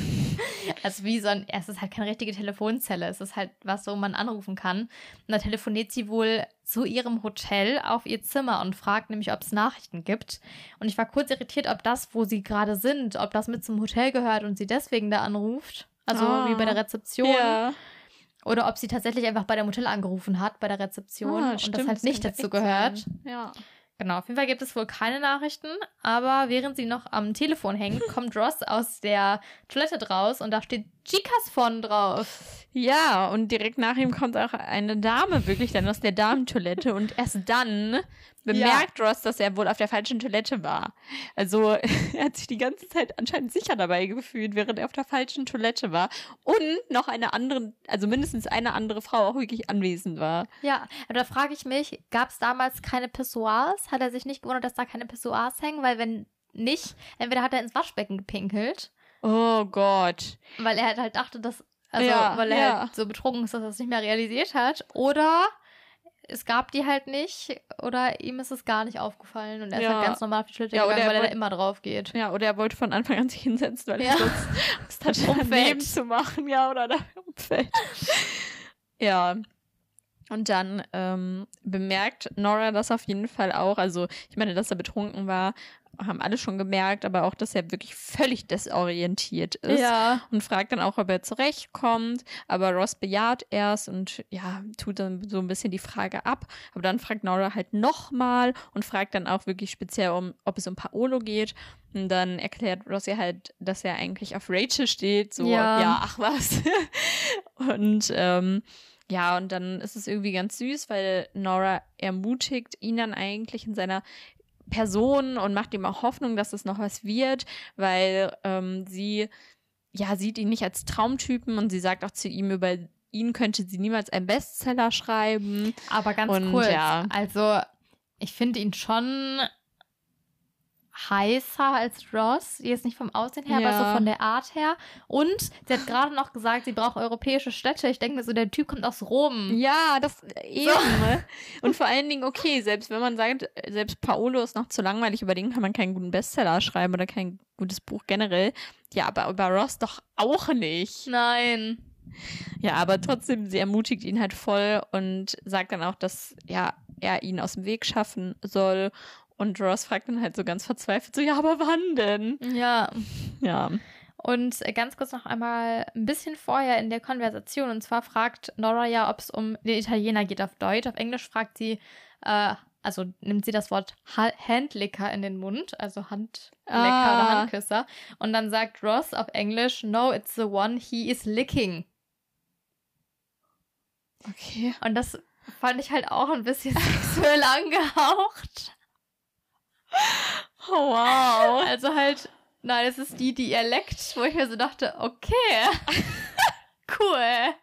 also wie so ein, es ist halt keine richtige Telefonzelle, es ist halt was, wo man anrufen kann. Und da telefoniert sie wohl zu ihrem Hotel auf ihr Zimmer und fragt nämlich, ob es Nachrichten gibt. Und ich war kurz irritiert, ob das, wo sie gerade sind, ob das mit zum Hotel gehört und sie deswegen da anruft. Also Ah. wie bei der Rezeption. Ja. Oder ob sie tatsächlich einfach bei dem Hotel angerufen hat, bei der Rezeption Ah, und stimmt, das halt nicht könnte dazu echt gehört. sein. Ja. Genau, auf jeden Fall gibt es wohl keine Nachrichten, aber während sie noch am Telefon hängt, kommt Ross aus der Toilette draus und da steht Chicas von drauf. Ja, und direkt nach ihm kommt auch eine Dame wirklich dann aus der Damentoilette und erst dann bemerkt Ross, dass er wohl auf der falschen Toilette war. Also er hat sich die ganze Zeit anscheinend sicher dabei gefühlt, während er auf der falschen Toilette war und noch eine andere, also mindestens eine andere Frau auch wirklich anwesend war. Ja, aber da frage ich mich, gab es damals keine Pissoirs? Hat er sich nicht gewundert, dass da keine Pissoirs hängen? Weil wenn nicht, entweder hat er ins Waschbecken gepinkelt, Oh Gott. weil er halt dachte, dass, also Ja, weil er ja. halt so betrunken ist, dass er es nicht mehr realisiert hat. Oder es gab die halt nicht oder ihm ist es gar nicht aufgefallen und er ist Ja. halt ganz normal auf die Toilette Ja, oder gegangen, er weil er da wollt- immer drauf geht. Ja, oder er wollte von Anfang an sich hinsetzen, weil Ja. er sonst Angst hatte, Umfällt. daneben zu machen, ja, oder da umfällt. Ja. Und dann ähm, bemerkt Nora das auf jeden Fall auch. Also, ich meine, dass er betrunken war, haben alle schon gemerkt, aber auch, dass er wirklich völlig desorientiert ist. Ja. Und fragt dann auch, ob er zurechtkommt. Aber Ross bejaht erst und ja, tut dann so ein bisschen die Frage ab. Aber dann fragt Nora halt nochmal und fragt dann auch wirklich speziell, um, ob es um Paolo geht. Und dann erklärt Ross ihr halt, dass er eigentlich auf Rachel steht. So, Ja. ja, ach was. und ähm, ja, und dann ist es irgendwie ganz süß, weil Nora ermutigt ihn dann eigentlich in seiner Person und macht ihm auch Hoffnung, dass es noch was wird, weil ähm, sie ja sieht ihn nicht als Traumtypen und sie sagt auch zu ihm, über ihn könnte sie niemals einen Bestseller schreiben. Aber ganz Und kurz, ja. also ich finde ihn schon heißer als Ross, jetzt nicht vom Aussehen her, aber Ja. so von der Art her. Und sie hat gerade noch gesagt, sie braucht europäische Städte. Ich denke mir so, der Typ kommt aus Rom. Ja, das eben. ne? Und vor allen Dingen, okay, selbst wenn man sagt, selbst Paolo ist noch zu langweilig, über den kann man keinen guten Bestseller schreiben oder kein gutes Buch generell. Ja, aber über Ross doch auch nicht. Nein. Ja, aber trotzdem, sie ermutigt ihn halt voll und sagt dann auch, dass ja, er ihn aus dem Weg schaffen soll. Und Ross fragt dann halt so ganz verzweifelt, so, ja, aber wann denn? Ja. Ja. Und ganz kurz noch einmal ein bisschen vorher in der Konversation. Und zwar fragt Nora ja, ob es um den Italiener geht auf Deutsch. Auf Englisch fragt sie, äh, also nimmt sie das Wort ha- Handlicker in den Mund, also Handlecker Ah. oder Handküsser. Und dann sagt Ross auf Englisch, no, it's the one he is licking. Okay. Und das fand ich halt auch ein bisschen sexuell angehaucht. Oh, wow. Also halt, nein, es ist die, die ihr leckt, wo ich mir so dachte, okay, cool.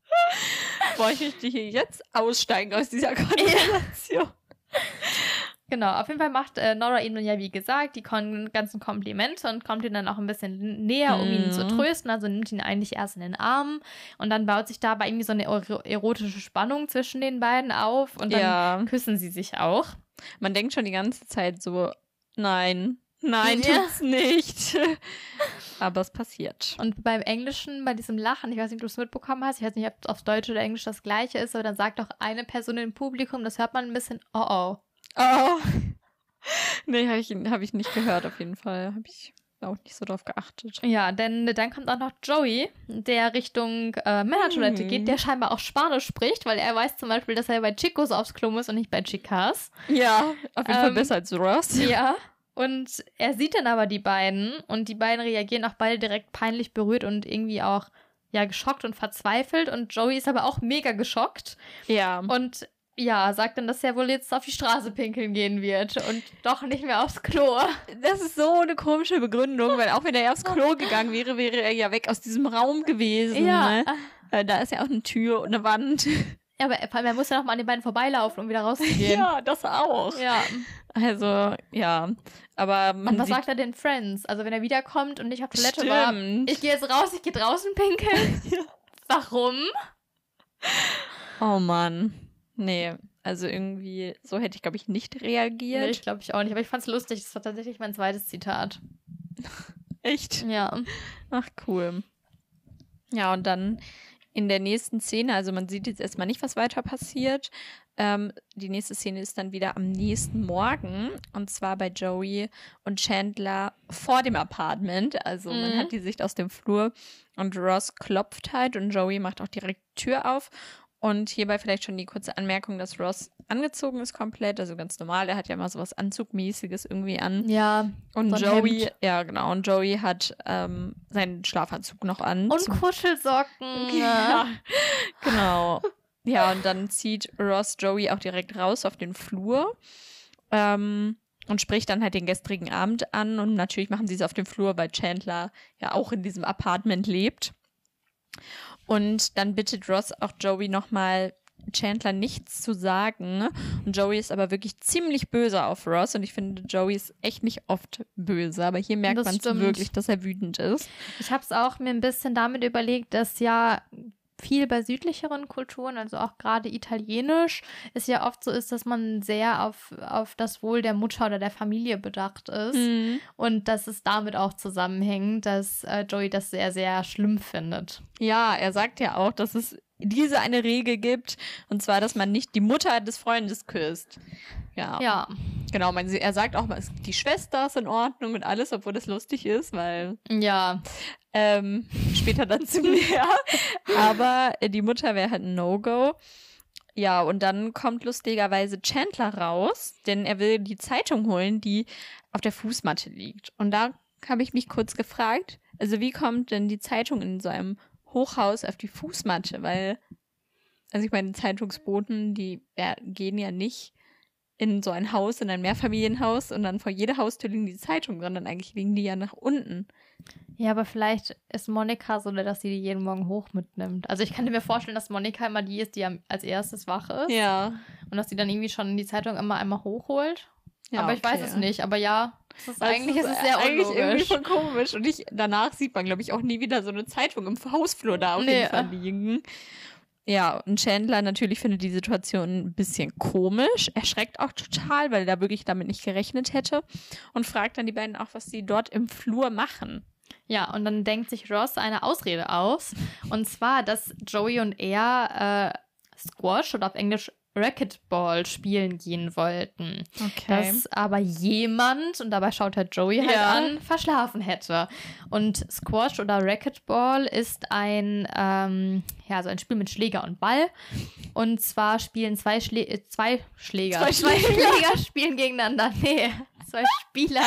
Boah, ich möchte hier jetzt aussteigen aus dieser Konversation. Genau, auf jeden Fall macht äh, Nora ihm dann ja, wie gesagt, die kon- ganzen Komplimente und kommt ihm dann auch ein bisschen näher, um ihn Mhm. zu trösten. Also nimmt ihn eigentlich erst in den Arm und dann baut sich dabei irgendwie so eine ero- erotische Spannung zwischen den beiden auf und dann Ja. küssen sie sich auch. Man denkt schon die ganze Zeit so, nein, nein, Ja. tut's nicht. Aber es passiert. Und beim Englischen, bei diesem Lachen, ich weiß nicht, ob du es mitbekommen hast, ich weiß nicht, ob es auf Deutsch oder Englisch das gleiche ist, aber dann sagt auch eine Person im Publikum, das hört man ein bisschen, oh oh. Oh. Nee, habe ich, hab ich nicht gehört auf jeden Fall. Habe ich auch nicht so drauf geachtet. Ja, denn dann kommt auch noch Joey, der Richtung äh, Männertoilette Mhm. geht, der scheinbar auch Spanisch spricht, weil er weiß zum Beispiel, dass er bei Chicos aufs Klo muss und nicht bei Chicas. Ja, auf jeden Fall Ähm, besser als Ross. Ja. Und er sieht dann aber die beiden und die beiden reagieren auch beide direkt peinlich berührt und irgendwie auch ja geschockt und verzweifelt und Joey ist aber auch mega geschockt Ja. und ja, sagt dann, dass er wohl jetzt auf die Straße pinkeln gehen wird und doch nicht mehr aufs Klo. Das ist so eine komische Begründung, weil auch wenn er aufs Klo gegangen wäre, wäre er ja weg aus diesem Raum gewesen. Ja. Ne? Weil da ist ja auch eine Tür und eine Wand. Ja, aber vor allem, er muss ja noch mal an den beiden vorbeilaufen, um wieder rauszugehen. Ja, das auch. Ja. Also, ja. Aber man Und was sieht, sagt er den Friends? Also wenn er wiederkommt und nicht auf Toilette war, Stimmt. ich gehe jetzt raus, ich gehe draußen pinkeln. Warum? Oh Mann. Nee, also irgendwie, so hätte ich, glaube ich, nicht reagiert. Nee, ich glaube ich auch nicht, aber ich fand's lustig. Das war tatsächlich mein zweites Zitat. Echt? Ja. Ach, cool. Ja, und dann in der nächsten Szene, also man sieht jetzt erstmal nicht, was weiter passiert. Ähm, die nächste Szene ist dann wieder am nächsten Morgen. Und zwar bei Joey und Chandler vor dem Apartment. Also man Mhm. hat die Sicht aus dem Flur. Und Ross klopft halt und Joey macht auch direkt die Tür auf. Und hierbei vielleicht schon die kurze Anmerkung, dass Ross angezogen ist komplett. Also ganz normal. Er hat ja immer so was Anzugmäßiges irgendwie an. Ja. Und so ein Joey, Hemd. ja genau, und Joey hat ähm, seinen Schlafanzug noch an. Und Zum- Kuschelsocken. ja, genau. Ja, und dann zieht Ross Joey auch direkt raus auf den Flur ähm, und spricht dann halt den gestrigen Abend an. Und natürlich machen sie es auf dem Flur, weil Chandler ja auch in diesem Apartment lebt. Und dann bittet Ross auch Joey nochmal, Chandler nichts zu sagen. Und Joey ist aber wirklich ziemlich böse auf Ross. Und ich finde, Joey ist echt nicht oft böse. Aber hier merkt Das man es stimmt. wirklich, dass er wütend ist. Ich habe es auch mir ein bisschen damit überlegt, dass ja viel bei südlicheren Kulturen, also auch gerade italienisch, es ja oft so ist, dass man sehr auf, auf das Wohl der Mutter oder der Familie bedacht ist. Mhm. Und dass es damit auch zusammenhängt, dass äh, Joey das sehr, sehr schlimm findet. Ja, er sagt ja auch, dass es diese eine Regel gibt. Und zwar, dass man nicht die Mutter des Freundes küsst. Ja. Ja. Genau, man, er sagt auch, es- die Schwester ist in Ordnung und alles, obwohl das lustig ist, weil Ja. ähm, später dann zu mehr. Aber äh, die Mutter wäre halt ein No-Go. Ja, und dann kommt lustigerweise Chandler raus, denn er will die Zeitung holen, die auf der Fußmatte liegt. Und da habe ich mich kurz gefragt, also wie kommt denn die Zeitung in so einem Hochhaus auf die Fußmatte? Weil, also ich meine, Zeitungsboten, die ja, gehen ja nicht in so ein Haus, in ein Mehrfamilienhaus und dann vor jeder Haustür liegen die Zeitungen, sondern eigentlich liegen die ja nach unten. Ja, aber vielleicht ist Monika so, dass sie die jeden Morgen hoch mitnimmt. Also ich kann mir vorstellen, dass Monika immer die ist, die am- als erstes wach ist. Ja. Und dass sie dann irgendwie schon die Zeitung immer einmal hochholt. Ja, aber ich weiß okay. es nicht. Aber ja, es ist, Also eigentlich ist es ist sehr eigentlich irgendwie unlogisch. voll komisch. Und ich, danach sieht man, glaube ich, auch nie wieder so eine Zeitung im Hausflur da auf Nee. jeden Fall liegen. Ja, und Chandler natürlich findet die Situation ein bisschen komisch, erschreckt auch total, weil er da wirklich damit nicht gerechnet hätte und fragt dann die beiden auch, was sie dort im Flur machen. Ja, und dann denkt sich Ross eine Ausrede aus. Und zwar, dass Joey und er äh, Squash oder auf Englisch Racquetball spielen gehen wollten. Okay. Dass aber jemand, und dabei schaut er Joey halt Ja. an, verschlafen hätte. Und Squash oder Racquetball ist ein, ähm, ja, so ein Spiel mit Schläger und Ball. Und zwar spielen zwei, Schlä äh, zwei Schläger. Zwei zwei Schläger. Schläger spielen gegeneinander. Nee, zwei Spieler.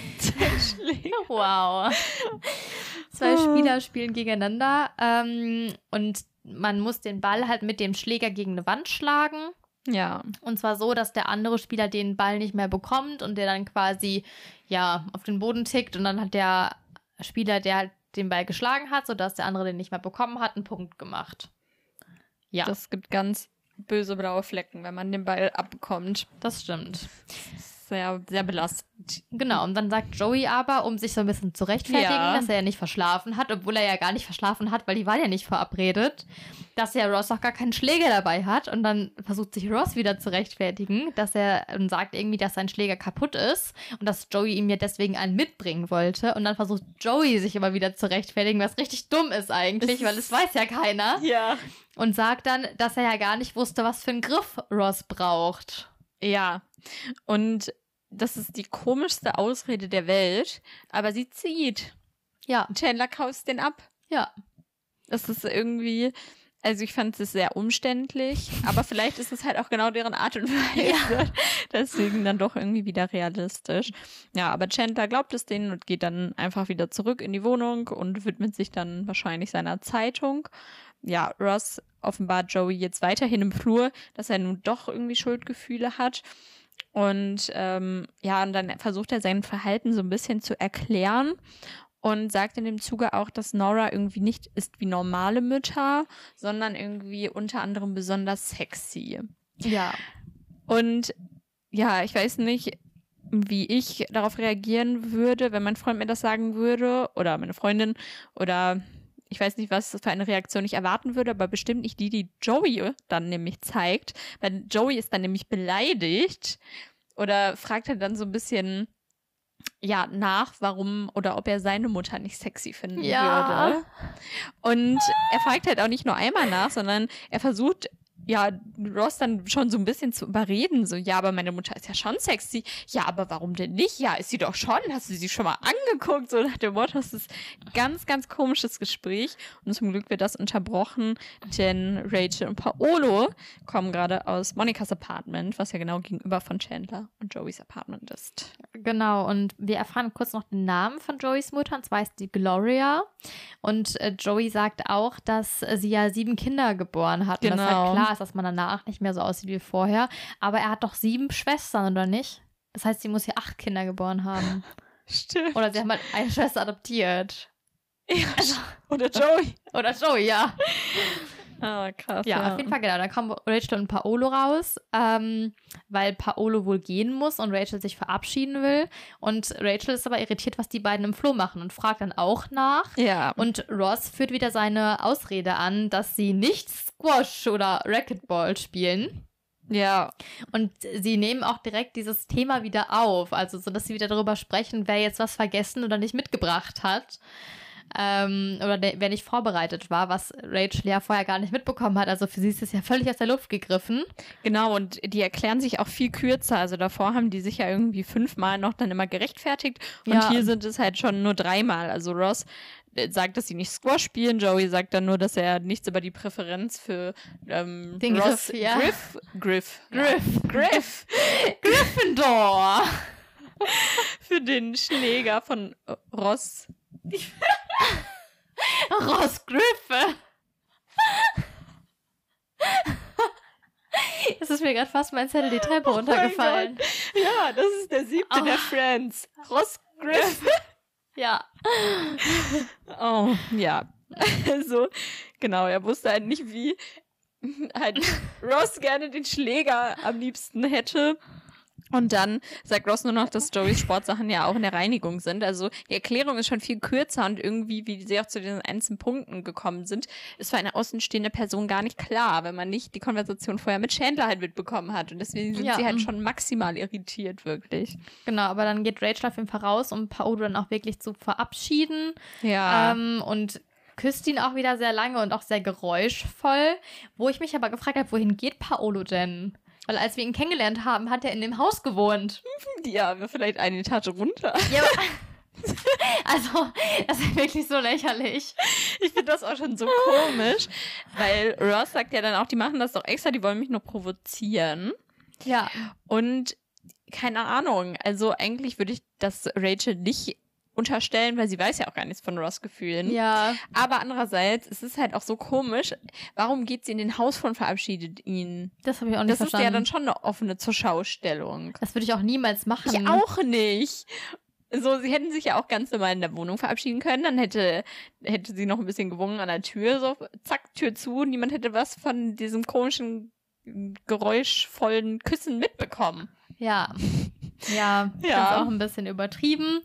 Wow. Zwei Spieler spielen gegeneinander. Ähm, und man muss den Ball halt mit dem Schläger gegen eine Wand schlagen. Ja. Und zwar so, dass der andere Spieler den Ball nicht mehr bekommt und der dann quasi, ja, auf den Boden tickt und dann hat der Spieler, der halt den Ball geschlagen hat, sodass der andere den nicht mehr bekommen hat, einen Punkt gemacht. Ja, das, Das gibt ganz böse blaue Flecken, wenn man den Ball abbekommt. stimmt. Das sehr, sehr belastend. Genau, und dann sagt Joey aber, um sich so ein bisschen zu rechtfertigen, Ja. dass er ja nicht verschlafen hat, obwohl er ja gar nicht verschlafen hat, weil die waren ja nicht verabredet, dass ja Ross auch gar keinen Schläger dabei hat. Und dann versucht sich Ross wieder zu rechtfertigen, dass er und sagt irgendwie, dass sein Schläger kaputt ist und dass Joey ihm ja deswegen einen mitbringen wollte. Und dann versucht Joey sich immer wieder zu rechtfertigen, was richtig dumm ist eigentlich, weil es weiß ja keiner. Ja. Und sagt dann, dass er ja gar nicht wusste, was für einen Griff Ross braucht. Ja. Und das ist die komischste Ausrede der Welt, aber sie zieht. Ja, Chandler kaust den ab. ja. Das ist irgendwie, also ich fand es sehr umständlich, aber vielleicht ist es halt auch genau deren Art und Weise. Deswegen dann doch irgendwie wieder realistisch. Ja, aber Chandler glaubt es denen und geht dann einfach wieder zurück in die Wohnung und widmet sich dann wahrscheinlich seiner Zeitung. Ja, Ross offenbart Joey jetzt weiterhin im Flur, dass er nun doch irgendwie Schuldgefühle hat. Und ähm, ja, und dann versucht er sein Verhalten so ein bisschen zu erklären und sagt in dem Zuge auch, dass Nora irgendwie nicht ist wie normale Mütter, sondern irgendwie unter anderem besonders sexy. Ja. Und ja, ich weiß nicht, wie ich darauf reagieren würde, wenn mein Freund mir das sagen würde oder meine Freundin oder ich weiß nicht, was für eine Reaktion ich erwarten würde, aber bestimmt nicht die, die Joey dann nämlich zeigt, weil Joey ist dann nämlich beleidigt oder fragt er dann so ein bisschen ja nach, warum oder ob er seine Mutter nicht sexy finden Ja. würde. Und er fragt halt auch nicht nur einmal nach, sondern er versucht ja, Ross dann schon so ein bisschen zu überreden, so, ja, aber meine Mutter ist ja schon sexy. Ja, aber warum denn nicht? Ja, ist sie doch schon. Hast du sie schon mal angeguckt? So nach dem Motto, das ist ein ganz, ganz komisches Gespräch. Und zum Glück wird das unterbrochen, denn Rachel und Paolo kommen gerade aus Monikas Apartment, was ja genau gegenüber von Chandler und Joeys Apartment ist. Genau, und wir erfahren kurz noch den Namen von Joeys Mutter, und zwar ist die Gloria. Und äh, Joey sagt auch, dass äh, sie ja sieben Kinder geboren hat. Genau. Und dass halt klar ist, dass man danach nicht mehr so aussieht wie vorher. Aber er hat doch sieben Schwestern, oder nicht? Das heißt, sie muss ja acht Kinder geboren haben. Stimmt. Oder sie haben halt eine Schwester adoptiert. Ja, oder Joey. Oder Joey, ja. Ah, krass. Ja, auf jeden Fall, genau. Dann kommen Rachel und Paolo raus, ähm, weil Paolo wohl gehen muss und Rachel sich verabschieden will. Und Rachel ist aber irritiert, was die beiden im Flur machen und fragt dann auch nach. Ja. Und Ross führt wieder seine Ausrede an, dass sie nicht Squash oder Racquetball spielen. Ja. Und sie nehmen auch direkt dieses Thema wieder auf. Also, so dass sie wieder darüber sprechen, wer jetzt was vergessen oder nicht mitgebracht hat. Ähm, oder der, wer nicht vorbereitet war, was Rachel ja vorher gar nicht mitbekommen hat. Also für sie ist es ja völlig aus der Luft gegriffen. Genau, und die erklären sich auch viel kürzer. Also davor haben die sich ja irgendwie fünfmal noch dann immer gerechtfertigt. Und Ja. hier sind es halt schon nur dreimal. Also Ross äh, sagt, dass sie nicht Squash spielen. Joey sagt dann nur, dass er nichts über die Präferenz für ähm, Den Ross Griff, ja. Griff, Griff, Griff. Ja. Griff Gryffindor! für den Schläger von äh, Ross. Ross Griffe! Es ist mir gerade fast mein Zettel die Treppe runtergefallen. Ja, das ist der siebte Oh. der Friends. Ross Griff. Ja. Oh, ja. Also, genau, er wusste halt nicht, wie halt Ross gerne den Schläger am liebsten hätte. Und dann sagt Ross nur noch, dass Joeys Sportsachen ja auch in der Reinigung sind. Also die Erklärung ist schon viel kürzer und irgendwie, wie sie auch zu diesen einzelnen Punkten gekommen sind, ist für eine außenstehende Person gar nicht klar, wenn man nicht die Konversation vorher mit Chandler halt mitbekommen hat. Und deswegen sind Ja. sie halt schon maximal irritiert, wirklich. Genau, aber dann geht Rachel auf jeden Fall raus, um Paolo dann auch wirklich zu verabschieden. Ja. Ähm, und küsst ihn auch wieder sehr lange und auch sehr geräuschvoll. Wo ich mich aber gefragt habe, wohin geht Paolo denn? Weil als wir ihn kennengelernt haben, hat er in dem Haus gewohnt. Ja, vielleicht eine Etage runter. Ja, aber also, das ist wirklich so lächerlich. Ich finde das auch schon so komisch, weil Ross sagt ja dann auch, die machen das doch extra, die wollen mich nur provozieren. Ja. Und keine Ahnung, also eigentlich würde ich das Rachel nicht unterstellen, weil sie weiß ja auch gar nichts von Ross Gefühlen. Ja. Aber andererseits, es ist halt auch so komisch, warum geht sie in den Haus von verabschiedet ihn? Das habe ich auch nicht Das ist verstanden. ja dann schon eine offene Zurschaustellung. Das würde ich auch niemals machen. Ich auch nicht. So, sie hätten sich ja auch ganz normal in der Wohnung verabschieden können, dann hätte hätte sie noch ein bisschen gewungen an der Tür, so zack, Tür zu, niemand hätte was von diesem komischen, geräuschvollen Küssen mitbekommen. Ja. Ja, ich Ja. finde es auch ein bisschen übertrieben.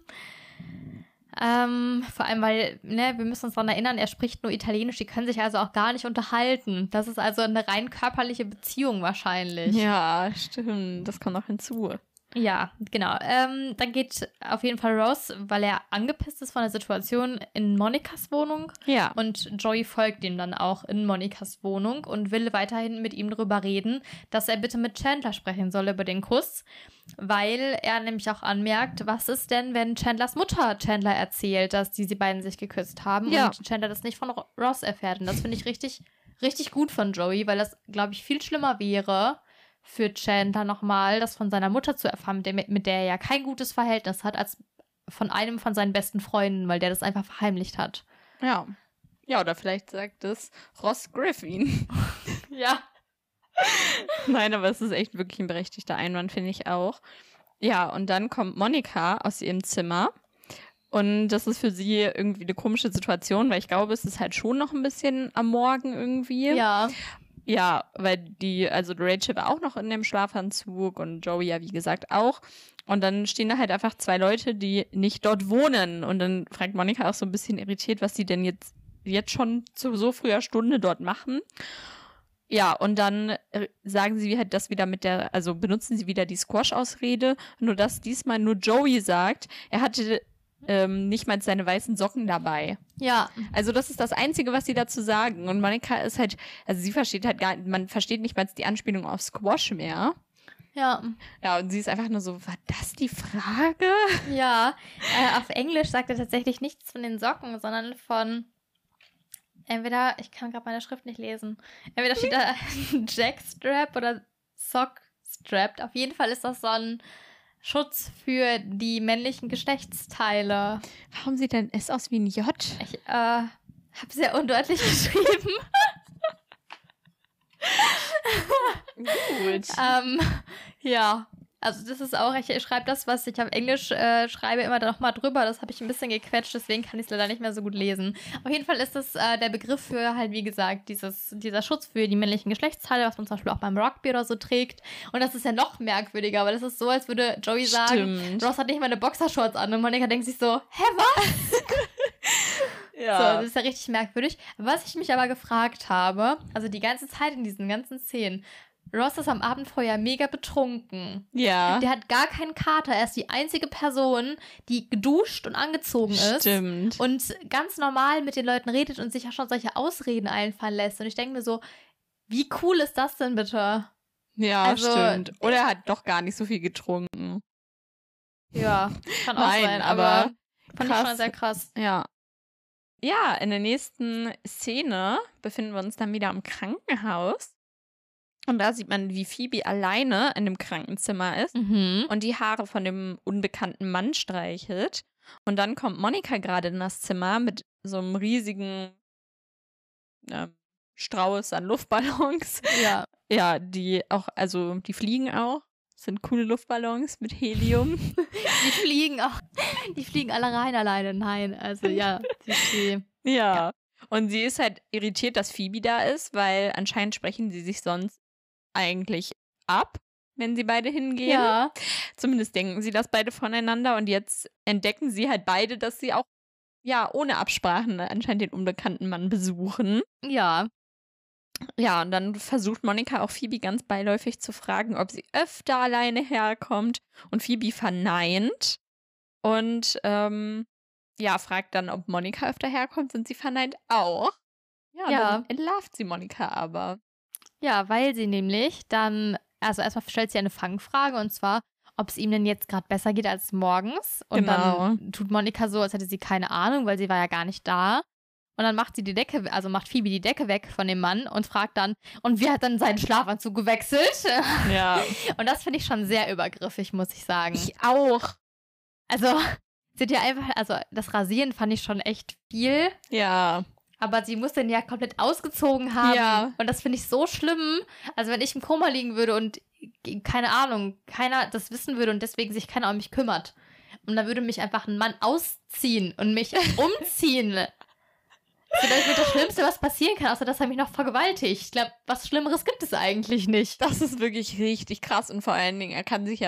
Ähm, vor allem, weil, ne, wir müssen uns daran erinnern, er spricht nur Italienisch, die können sich also auch gar nicht unterhalten. Das ist also eine rein körperliche Beziehung wahrscheinlich. Ja, stimmt. Das kommt noch hinzu. Ja, genau. Ähm, dann geht auf jeden Fall Ross, weil er angepisst ist von der Situation, in Monikas Wohnung. Ja. Und Joey folgt ihm dann auch in Monikas Wohnung und will weiterhin mit ihm darüber reden, dass er bitte mit Chandler sprechen soll über den Kuss, weil er nämlich auch anmerkt, was ist denn, wenn Chandlers Mutter Chandler erzählt, dass die, sie beiden sich geküsst haben Ja. und Chandler das nicht von Ro- Ross erfährt. Und das finde ich richtig, richtig gut von Joey, weil das, glaube ich, viel schlimmer wäre für Chandler nochmal, das von seiner Mutter zu erfahren, mit der, mit der er ja kein gutes Verhältnis hat, als von einem von seinen besten Freunden, weil der das einfach verheimlicht hat. Ja. Ja, oder vielleicht sagt es Ross Griffin. Ja. Nein, aber es ist echt wirklich ein berechtigter Einwand, finde ich auch. Ja, und dann kommt Monika aus ihrem Zimmer. Und das ist für sie irgendwie eine komische Situation, weil ich glaube, es ist halt schon noch ein bisschen am Morgen irgendwie. Ja. Ja, weil die, also Rachel war auch noch in dem Schlafanzug und Joey ja, wie gesagt, auch. Und dann stehen da halt einfach zwei Leute, die nicht dort wohnen. Und dann fragt Monika auch so ein bisschen irritiert, was sie denn jetzt, jetzt schon zu so früher Stunde dort machen. Ja, und dann äh, sagen sie halt das wieder mit der, also benutzen sie wieder die Squash-Ausrede, nur dass diesmal nur Joey sagt, er hatte ähm, nicht mal seine weißen Socken dabei. Ja. Also das ist das Einzige, was sie dazu sagen. Und Monika ist halt, also sie versteht halt gar, man versteht nicht mal die Anspielung auf Squash mehr. Ja. Ja, und sie ist einfach nur so, war das die Frage? Ja. Äh, auf Englisch sagt er tatsächlich nichts von den Socken, sondern von entweder, ich kann gerade meine Schrift nicht lesen, entweder steht da Jackstrap oder Sockstrap. Auf jeden Fall ist das so ein Schutz für die männlichen Geschlechtsteile. Warum sieht denn S aus wie ein J? Ich äh, habe sehr undeutlich geschrieben. Gut. ähm, ja, also das ist auch, ich schreibe das, was ich auf Englisch äh, schreibe, immer noch mal drüber. Das habe ich ein bisschen gequetscht, deswegen kann ich es leider nicht mehr so gut lesen. Auf jeden Fall ist das äh, der Begriff für halt, wie gesagt, dieses, dieser Schutz für die männlichen Geschlechtsteile, was man zum Beispiel auch beim Rugby oder so trägt. Und das ist ja noch merkwürdiger, weil das ist so, als würde Joey sagen, Stimmt. Ross hat nicht mal eine Boxershorts an. Und Monika denkt sich so, hä, was? Ja. So, das ist ja richtig merkwürdig. Was ich mich aber gefragt habe, also die ganze Zeit in diesen ganzen Szenen, Ross ist am Abend vorher mega betrunken. Ja. Der hat gar keinen Kater. Er ist die einzige Person, die geduscht und angezogen ist. Stimmt. Und ganz normal mit den Leuten redet und sich auch schon solche Ausreden einfallen lässt. Und ich denke mir so, wie cool ist das denn bitte? Ja, also, stimmt. Oder er hat doch gar nicht so viel getrunken. Ja, kann auch Nein, sein. aber Aber fand ich krass. schon sehr krass. Ja. Ja, in der nächsten Szene befinden wir uns dann wieder im Krankenhaus. Und da sieht man, wie Phoebe alleine in dem Krankenzimmer ist Mhm. und die Haare von dem unbekannten Mann streichelt. Und dann kommt Monika gerade in das Zimmer mit so einem riesigen äh, Strauß an Luftballons. Ja. Ja, die auch, also die fliegen auch. Das sind coole Luftballons mit Helium. Die fliegen auch. Die fliegen alle rein alleine. Nein, also ja. Die, die, Ja. Ja. Und sie ist halt irritiert, dass Phoebe da ist, weil anscheinend sprechen sie sich sonst eigentlich ab, wenn sie beide hingehen. ja. Zumindest denken sie das beide voneinander und jetzt entdecken sie halt beide, dass sie auch ja ohne Absprachen anscheinend den unbekannten Mann besuchen. Ja. Ja, und dann versucht Monika auch Phoebe ganz beiläufig zu fragen, ob sie öfter alleine herkommt. Und Phoebe verneint und ähm, ja, fragt dann, ob Monika öfter herkommt und sie verneint auch. Ja, Ja. dann entlarvt sie Monika aber. Ja, weil sie nämlich dann, also erstmal stellt sie eine Fangfrage und zwar, ob es ihm denn jetzt gerade besser geht als morgens. Und Genau. dann tut Monika so, als hätte sie keine Ahnung, weil sie war ja gar nicht da. Und dann macht sie die Decke, also macht Phoebe die Decke weg von dem Mann und fragt dann, und wie hat dann seinen Schlafanzug gewechselt? Ja. Und das finde ich schon sehr übergriffig, muss ich sagen. Ich auch. Also, sie hat ja einfach, also das Rasieren fand ich schon echt viel. Ja. Aber sie muss den ja komplett ausgezogen haben. Ja. Und das finde ich so schlimm. Also wenn ich im Koma liegen würde und, keine Ahnung, keiner das wissen würde und deswegen sich keiner um mich kümmert. Und dann würde mich einfach ein Mann ausziehen und mich umziehen. Das ist vielleicht das Schlimmste, was passieren kann, außer dass er mich noch vergewaltigt. Ich glaube, was Schlimmeres gibt es eigentlich nicht. Das ist wirklich richtig krass und vor allen Dingen, er kann sich ja wirklich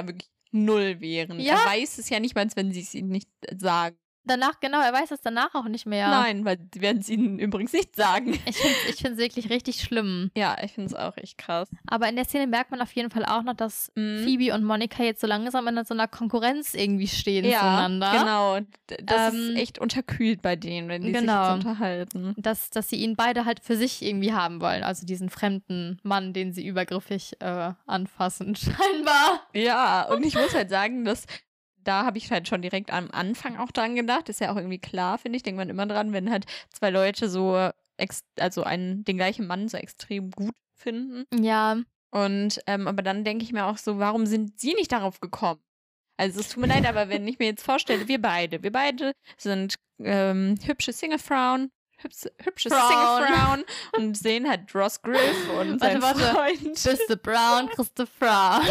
null wären. Ja. Er weiß es ja nicht mal, wenn sie es ihm nicht sagen. Danach, genau, er weiß es danach auch nicht mehr. Nein, weil sie werden es ihnen übrigens nicht sagen. Ich finde es ich find's wirklich richtig schlimm. Ja, ich finde es auch echt krass. Aber in der Szene merkt man auf jeden Fall auch noch, dass Mhm. Phoebe und Monica jetzt so langsam in so einer Konkurrenz irgendwie stehen Ja, zueinander. genau. D- Das Ähm, ist echt unterkühlt bei denen, wenn die genau. sich jetzt unterhalten. Dass, dass sie ihn beide halt für sich irgendwie haben wollen. Also diesen fremden Mann, den sie übergriffig äh, anfassen, scheinbar. Ja, und ich muss halt sagen, dass da habe ich halt schon direkt am Anfang auch dran gedacht. Ist ja auch irgendwie klar, finde ich. Denkt man immer dran, wenn halt zwei Leute so, ex also einen, den gleichen Mann so extrem gut finden. Ja, Und, ähm, aber dann denke ich mir auch so, warum sind sie nicht darauf gekommen? Also es tut mir leid, aber wenn ich mir jetzt vorstelle, wir beide, wir beide sind ähm, hübsche Singlefrauen, hübsche, hübsche Frauen. Singlefrauen und sehen halt Ross Griff und sein Warte, warte. Freund. bist du Brown, kriegst du Frau.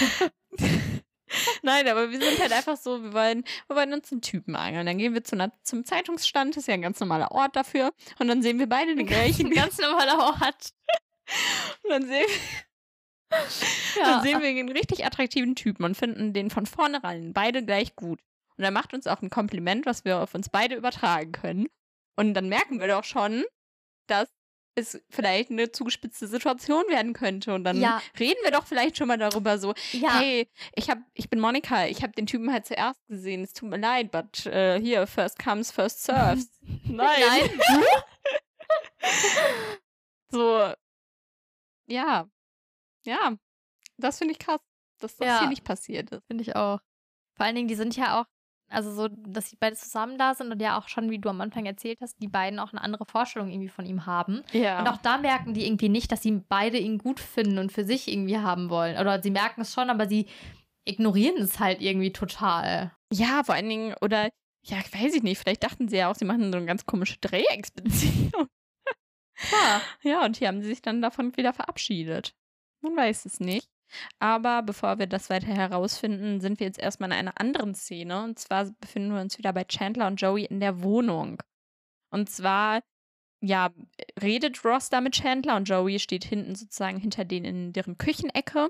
Nein, aber wir sind halt einfach so, wir wollen, wir wollen uns einen Typen angeln. Dann gehen wir zu einer, zum Zeitungsstand, das ist ja ein ganz normaler Ort dafür. Und dann sehen wir beide den gleichen. Ein ganz normaler Ort. Und dann sehen, Ja. dann sehen wir einen richtig attraktiven Typen und finden den von vornherein beide gleich gut. Und er macht uns auch ein Kompliment, was wir auf uns beide übertragen können. Und dann merken wir doch schon, dass es vielleicht eine zugespitzte Situation werden könnte. Und dann Ja. reden wir doch vielleicht schon mal darüber so, Ja. hey, ich hab, ich bin Monika, ich habe den Typen halt zuerst gesehen, es tut mir leid, but äh, hier, first comes, first serves. Nein. Nein. So, ja, ja, das finde ich krass, dass das Ja. hier nicht passiert ist. Finde ich auch. Vor allen Dingen, die sind ja auch, also so, dass sie beide zusammen da sind und ja auch schon, wie du am Anfang erzählt hast, die beiden auch eine andere Vorstellung irgendwie von ihm haben. Ja. Und auch da merken die irgendwie nicht, dass sie beide ihn gut finden und für sich irgendwie haben wollen. Oder sie merken es schon, aber sie ignorieren es halt irgendwie total. Ja, vor allen Dingen, oder, ja, weiß ich nicht, vielleicht dachten sie ja auch, sie machen so eine ganz komische Dreiecksbeziehung. Ja. Ja, und hier haben sie sich dann davon wieder verabschiedet. Man weiß es nicht. Aber bevor wir das weiter herausfinden, sind wir jetzt erstmal in einer anderen Szene. Und zwar befinden wir uns wieder bei Chandler und Joey in der Wohnung. Und zwar, ja, redet Ross da mit Chandler und Joey steht hinten sozusagen hinter denen in deren Küchenecke.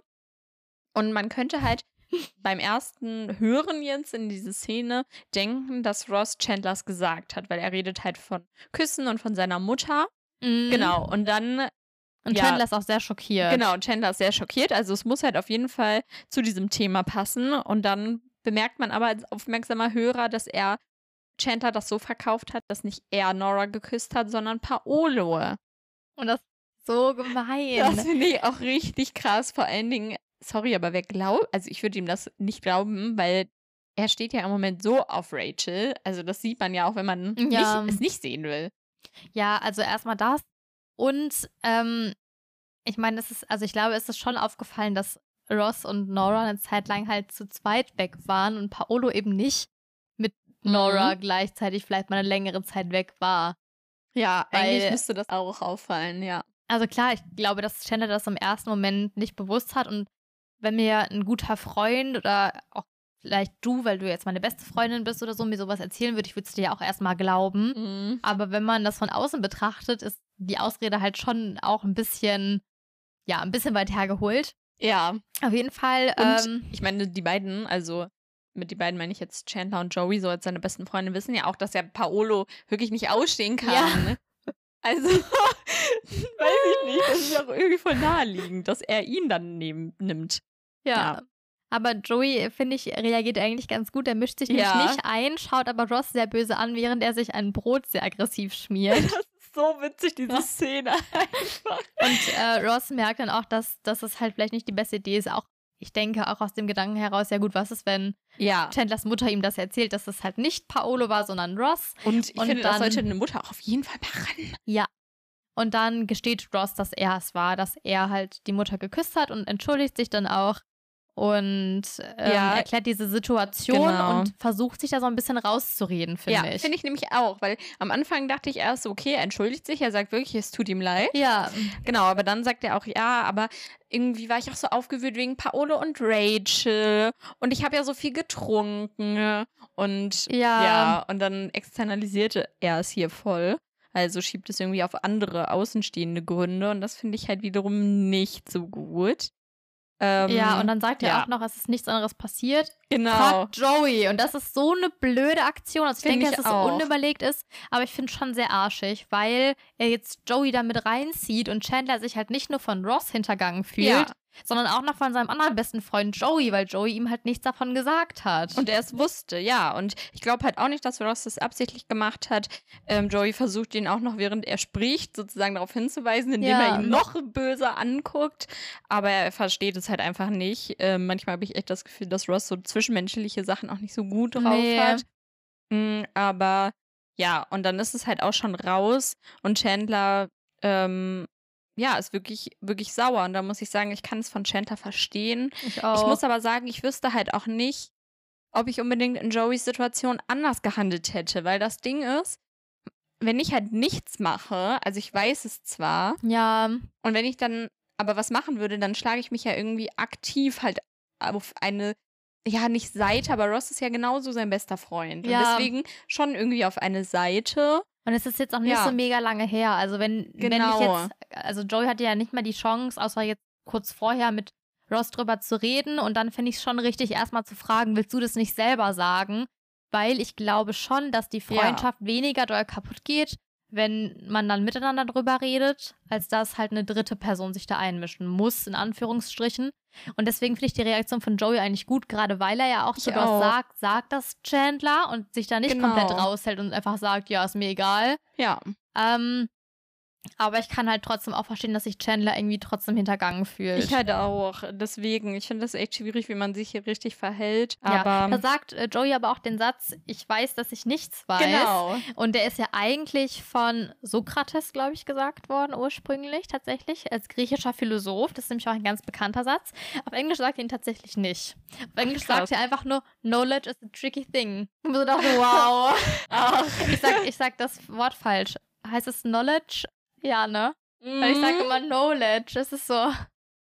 Und man könnte halt beim ersten Hören jetzt in diese Szene denken, dass Ross Chandlers gesagt hat, weil er redet halt von Küssen und von seiner Mutter. Mhm. Genau, und dann, Und ja. Chandler ist auch sehr schockiert. genau, Chandler ist sehr schockiert, also es muss halt auf jeden Fall zu diesem Thema passen und dann bemerkt man aber als aufmerksamer Hörer, dass er Chandler das so verkauft hat, dass nicht er Nora geküsst hat, sondern Paolo. Und das ist so gemein. Das finde ich auch richtig krass, vor allen Dingen, sorry, aber wer glaubt, also ich würde ihm das nicht glauben, weil er steht ja im Moment so auf Rachel, also das sieht man ja auch, wenn man Ja. nicht, es nicht sehen will. Ja, also erstmal das. Und ähm, ich meine, es ist, also ich glaube, es ist schon aufgefallen, dass Ross und Nora eine Zeit lang halt zu zweit weg waren und Paolo eben nicht mit Nora Mhm. gleichzeitig vielleicht mal eine längere Zeit weg war. Ja, Weil- eigentlich müsste das auch auffallen, ja. Also klar, ich glaube, dass Chandler das im ersten Moment nicht bewusst hat und wenn mir ein guter Freund oder auch vielleicht du, weil du jetzt meine beste Freundin bist oder so, mir sowas erzählen würde, ich würde es dir ja auch erstmal glauben. Mhm. Aber wenn man das von außen betrachtet, ist die Ausrede halt schon auch ein bisschen, ja, ein bisschen weit hergeholt. Ja, Auf jeden Fall, und ähm, ich meine, die beiden, also mit die beiden meine ich jetzt Chandler und Joey, so als seine besten Freunde, wissen ja auch, dass er Paolo wirklich nicht ausstehen kann. Ja. Also, weiß ich nicht, das ist auch irgendwie voll naheliegend, dass er ihn dann nehmen, nimmt. ja. ja. Aber Joey, finde ich, reagiert eigentlich ganz gut. Er mischt sich nämlich Ja. nicht ein, schaut aber Ross sehr böse an, während er sich ein Brot sehr aggressiv schmiert. Das ist so witzig, diese Ja. Szene einfach. Und äh, Ross merkt dann auch, dass, dass es halt vielleicht nicht die beste Idee ist. Auch, ich denke auch aus dem Gedanken heraus, ja gut, was ist, wenn Ja. Chandlers Mutter ihm das erzählt, dass es halt nicht Paolo war, sondern Ross. Und ich Und finde, das dann- sollte eine Mutter auch auf jeden Fall machen. Ja. Und dann gesteht Ross, dass er es war, dass er halt die Mutter geküsst hat und entschuldigt sich dann auch und ähm, Ja. erklärt diese Situation Genau. und versucht sich da so ein bisschen rauszureden, finde Ja, ich. finde ich nämlich auch, weil am Anfang dachte ich erst, so, okay, er entschuldigt sich, er sagt wirklich, es tut ihm leid. Ja, Genau, aber dann sagt er auch, ja, aber irgendwie war ich auch so aufgewühlt wegen Paolo und Rachel und ich habe ja so viel getrunken und Ja. ja, und dann externalisierte er es hier voll. Also schiebt es irgendwie auf andere außenstehende Gründe und das finde ich halt wiederum nicht so gut. Ähm, Ja, und dann sagt er ja. auch noch, es ist nichts anderes passiert. Genau. Fragt Joey. Und das ist so eine blöde Aktion. Also ich Find denke, ich dass es auch. unüberlegt ist, aber ich finde es schon sehr arschig, weil er jetzt Joey da mit reinzieht und Chandler sich halt nicht nur von Ross hintergangen fühlt, Ja. sondern auch noch von seinem anderen besten Freund Joey, weil Joey ihm halt nichts davon gesagt hat. Und er es wusste, ja. Und ich glaube halt auch nicht, dass Ross das absichtlich gemacht hat. Ähm, Joey versucht ihn auch noch, während er spricht, sozusagen darauf hinzuweisen, indem Ja. er ihn noch böser anguckt. Aber er versteht es halt einfach nicht. Ähm, manchmal habe ich echt das Gefühl, dass Ross so zwischenmenschliche Sachen auch nicht so gut drauf Nee. hat. Mm, aber ja, und dann ist es halt auch schon raus. Und Chandler, ähm, ja, ist wirklich, wirklich sauer. Und da muss ich sagen, ich kann es von Chandler verstehen. ich auch. Ich muss aber sagen, ich wüsste halt auch nicht, ob ich unbedingt in Joeys Situation anders gehandelt hätte, weil das Ding ist, wenn ich halt nichts mache, also ich weiß es zwar, ja, und wenn ich dann aber was machen würde, dann schlage ich mich ja irgendwie aktiv halt auf eine, ja, nicht Seite, aber Ross ist ja genauso sein bester Freund. Und Ja. deswegen schon irgendwie auf eine Seite. und es ist jetzt auch nicht Ja. so mega lange her. Also wenn, wenn Genau. ich jetzt, also Joey hatte ja nicht mal die Chance, außer jetzt kurz vorher mit Ross drüber zu reden. Und dann finde ich es schon richtig, erstmal zu fragen, willst du das nicht selber sagen? Weil ich glaube schon, dass die Freundschaft weniger doll kaputt geht, wenn man dann miteinander drüber redet, als dass halt eine dritte Person sich da einmischen muss, in Anführungsstrichen. Und deswegen finde ich die Reaktion von Joey eigentlich gut, gerade weil er ja auch zu Ich Ross auch. sagt, sagt das Chandler und sich da nicht Genau. komplett raushält und einfach sagt, ja, ist mir egal. Ja. Ähm, aber ich kann halt trotzdem auch verstehen, dass sich Chandler irgendwie trotzdem hintergangen fühlt. Ich halt auch. Deswegen, ich finde das echt schwierig, wie man sich hier richtig verhält. ja, Aber da sagt äh, Joey aber auch den Satz, ich weiß, dass ich nichts weiß. genau. Und der ist ja eigentlich von Sokrates, glaube ich, gesagt worden, ursprünglich tatsächlich, als griechischer Philosoph. Das ist nämlich auch ein ganz bekannter Satz. Auf Englisch sagt er ihn tatsächlich nicht. Auf Englisch krass. sagt er einfach nur, knowledge is a tricky thing. Und so dachte, wow. Ach. ich, sag, ich sag das Wort falsch. Heißt es knowledge? Ja, ne? Weil ich sage immer knowledge. Das ist so. ja,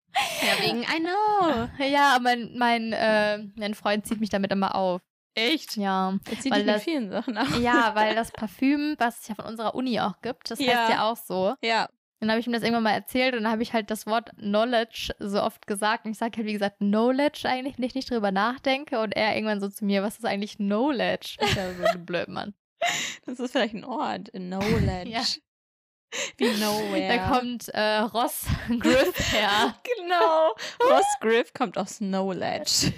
wegen I know. Ja, mein, mein, äh, mein Freund zieht mich damit immer auf. Echt? Ja. Jetzt sieht Weil dich mit das- vielen Sachen auf. Ja, weil das Parfüm, was es ja von unserer Uni auch gibt, das Ja. heißt ja auch so. Ja. Dann habe ich ihm das irgendwann mal erzählt und dann habe ich halt das Wort Knowledge so oft gesagt. Und ich sage halt, wie gesagt, Knowledge eigentlich, wenn ich nicht drüber nachdenke. Und er irgendwann so zu mir, was ist eigentlich Knowledge? Ich ja so ein blöd, Mann. Das ist vielleicht ein Ort in Knowledge. Ja. Wie Nowhere. Da kommt äh, Ross Griff her. Genau. Ross Griff kommt aus Knowledge.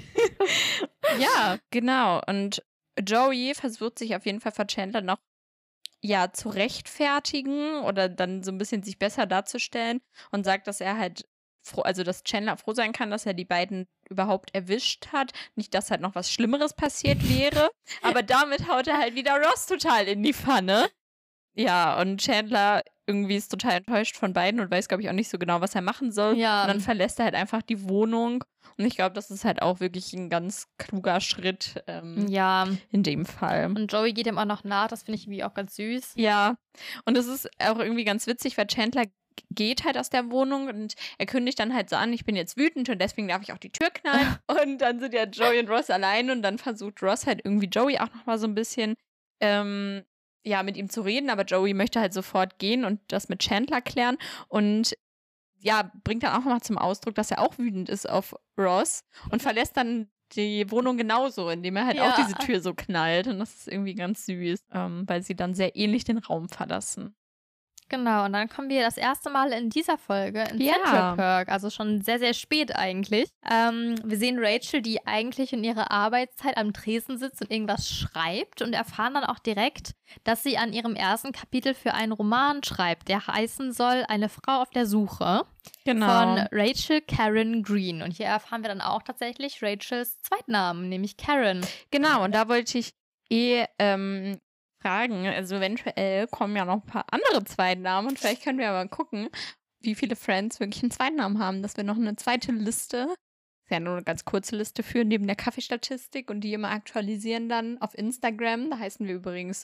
ja, genau. Und Joey versucht sich auf jeden Fall vor Chandler noch ja, zu rechtfertigen oder dann so ein bisschen sich besser darzustellen und sagt, dass er halt froh, also dass Chandler froh sein kann, dass er die beiden überhaupt erwischt hat. Nicht, dass halt noch was Schlimmeres passiert wäre. Aber damit haut er halt wieder Ross total in die Pfanne. Ja, und Chandler irgendwie ist total enttäuscht von beiden und weiß, glaube ich, auch nicht so genau, was er machen soll. Ja. Und dann verlässt er halt einfach die Wohnung. Und ich glaube, das ist halt auch wirklich ein ganz kluger Schritt ähm, Ja. in dem Fall. Und Joey geht ihm auch noch nach, das finde ich irgendwie auch ganz süß. Ja, und es ist auch irgendwie ganz witzig, weil Chandler geht halt aus der Wohnung und er kündigt dann halt so an, ich bin jetzt wütend und deswegen darf ich auch die Tür knallen. Und dann sind ja Joey und Ross allein und dann versucht Ross halt irgendwie Joey auch noch mal so ein bisschen ähm, ja, mit ihm zu reden, aber Joey möchte halt sofort gehen und das mit Chandler klären und ja, bringt dann auch nochmal zum Ausdruck, dass er auch wütend ist auf Ross und verlässt dann die Wohnung genauso, indem er halt Ja. auch diese Tür so knallt. Und das ist irgendwie ganz süß, ähm, weil sie dann sehr ähnlich den Raum verlassen. Genau, und dann kommen wir das erste Mal in dieser Folge in Ja. Central Perk, also schon sehr, sehr spät eigentlich. Ähm, wir sehen Rachel, die eigentlich in ihrer Arbeitszeit am Tresen sitzt und irgendwas schreibt und erfahren dann auch direkt, dass sie an ihrem ersten Kapitel für einen Roman schreibt, der heißen soll Eine Frau auf der Suche Genau. von Rachel Karen Green. Und hier erfahren wir dann auch tatsächlich Rachels Zweitnamen, nämlich Karen. Genau, und da wollte ich eh ähm, fragen, also eventuell kommen ja noch ein paar andere Zweitnamen und vielleicht können wir aber gucken, wie viele Friends wirklich einen Zweitnamen haben, dass wir noch eine zweite Liste, ist ja nur eine ganz kurze Liste führen, neben der Kaffeestatistik und die immer aktualisieren dann auf Instagram, da heißen wir übrigens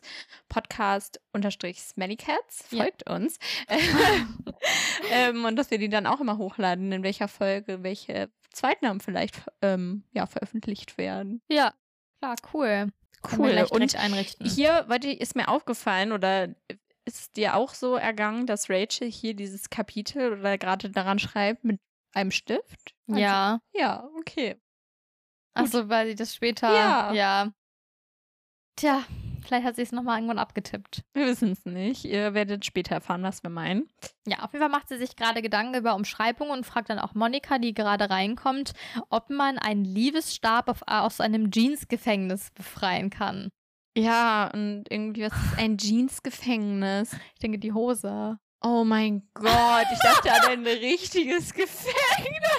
Podcast-Smellycats, Ja. folgt uns. ähm, und dass wir die dann auch immer hochladen, in welcher Folge welche Zweitnamen vielleicht ähm, ja, veröffentlicht werden. Ja, klar, cool. Können wir Cool. gleich direkt Und einrichten. hier wollte ich, ist mir aufgefallen oder ist dir auch so ergangen, dass Rachel hier dieses Kapitel oder gerade daran schreibt mit einem Stift? Ja. Ja, okay. Achso, weil sie das später. Ja. ja. Tja, vielleicht hat sie es nochmal irgendwann abgetippt. Wir wissen es nicht. Ihr werdet später erfahren, was wir meinen. Ja, auf jeden Fall macht sie sich gerade Gedanken über Umschreibungen und fragt dann auch Monika, die gerade reinkommt, ob man einen Liebesstab auf, aus einem Jeans-Gefängnis befreien kann. Ja, und irgendwie, was ist ein Jeans-Gefängnis? Ich denke, die Hose. Oh mein Gott, ich dachte an ein richtiges Gefängnis.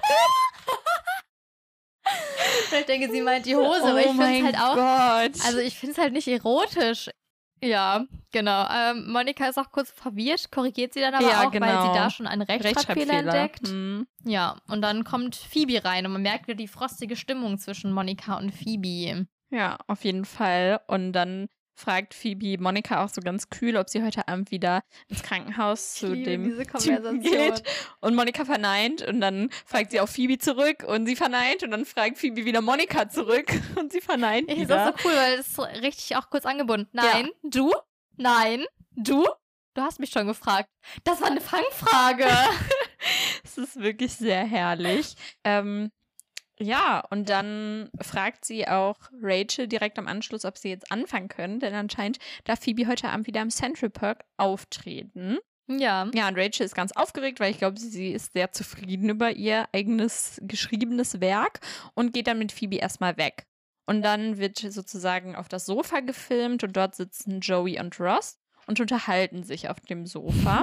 Ich denke, sie meint die Hose, oh aber ich finde mein es halt auch. Gott. Also ich finde es halt nicht erotisch. Ja, genau. Ähm, Monika ist auch kurz verwirrt, korrigiert sie dann aber Ja, auch, genau. weil sie da schon einen Rechtschreibfehler entdeckt. Hm. Ja, und dann kommt Phoebe rein und man merkt wieder die frostige Stimmung zwischen Monika und Phoebe. Ja, auf jeden Fall. Und dann fragt Phoebe Monika auch so ganz kühl, ob sie heute Abend wieder ins Krankenhaus zu liebe dem diese Typen Konversation. geht. Und Monika verneint und dann fragt sie auch Phoebe zurück und sie verneint und dann fragt Phoebe wieder Monika zurück und sie verneint Ich wieder. ist auch so cool, weil es ist so richtig auch kurz angebunden. Nein, du? Nein, du? Du hast mich schon gefragt. Das war eine Fangfrage. Es ist wirklich sehr herrlich. Ähm, ja, und dann fragt sie auch Rachel direkt am Anschluss, ob sie jetzt anfangen können, denn anscheinend darf Phoebe heute Abend wieder im Central Park auftreten. Ja. Ja, und Rachel ist ganz aufgeregt, weil ich glaube, sie ist sehr zufrieden über ihr eigenes geschriebenes Werk und geht dann mit Phoebe erstmal weg. Und dann wird sozusagen auf das Sofa gefilmt und dort sitzen Joey und Ross und unterhalten sich auf dem Sofa.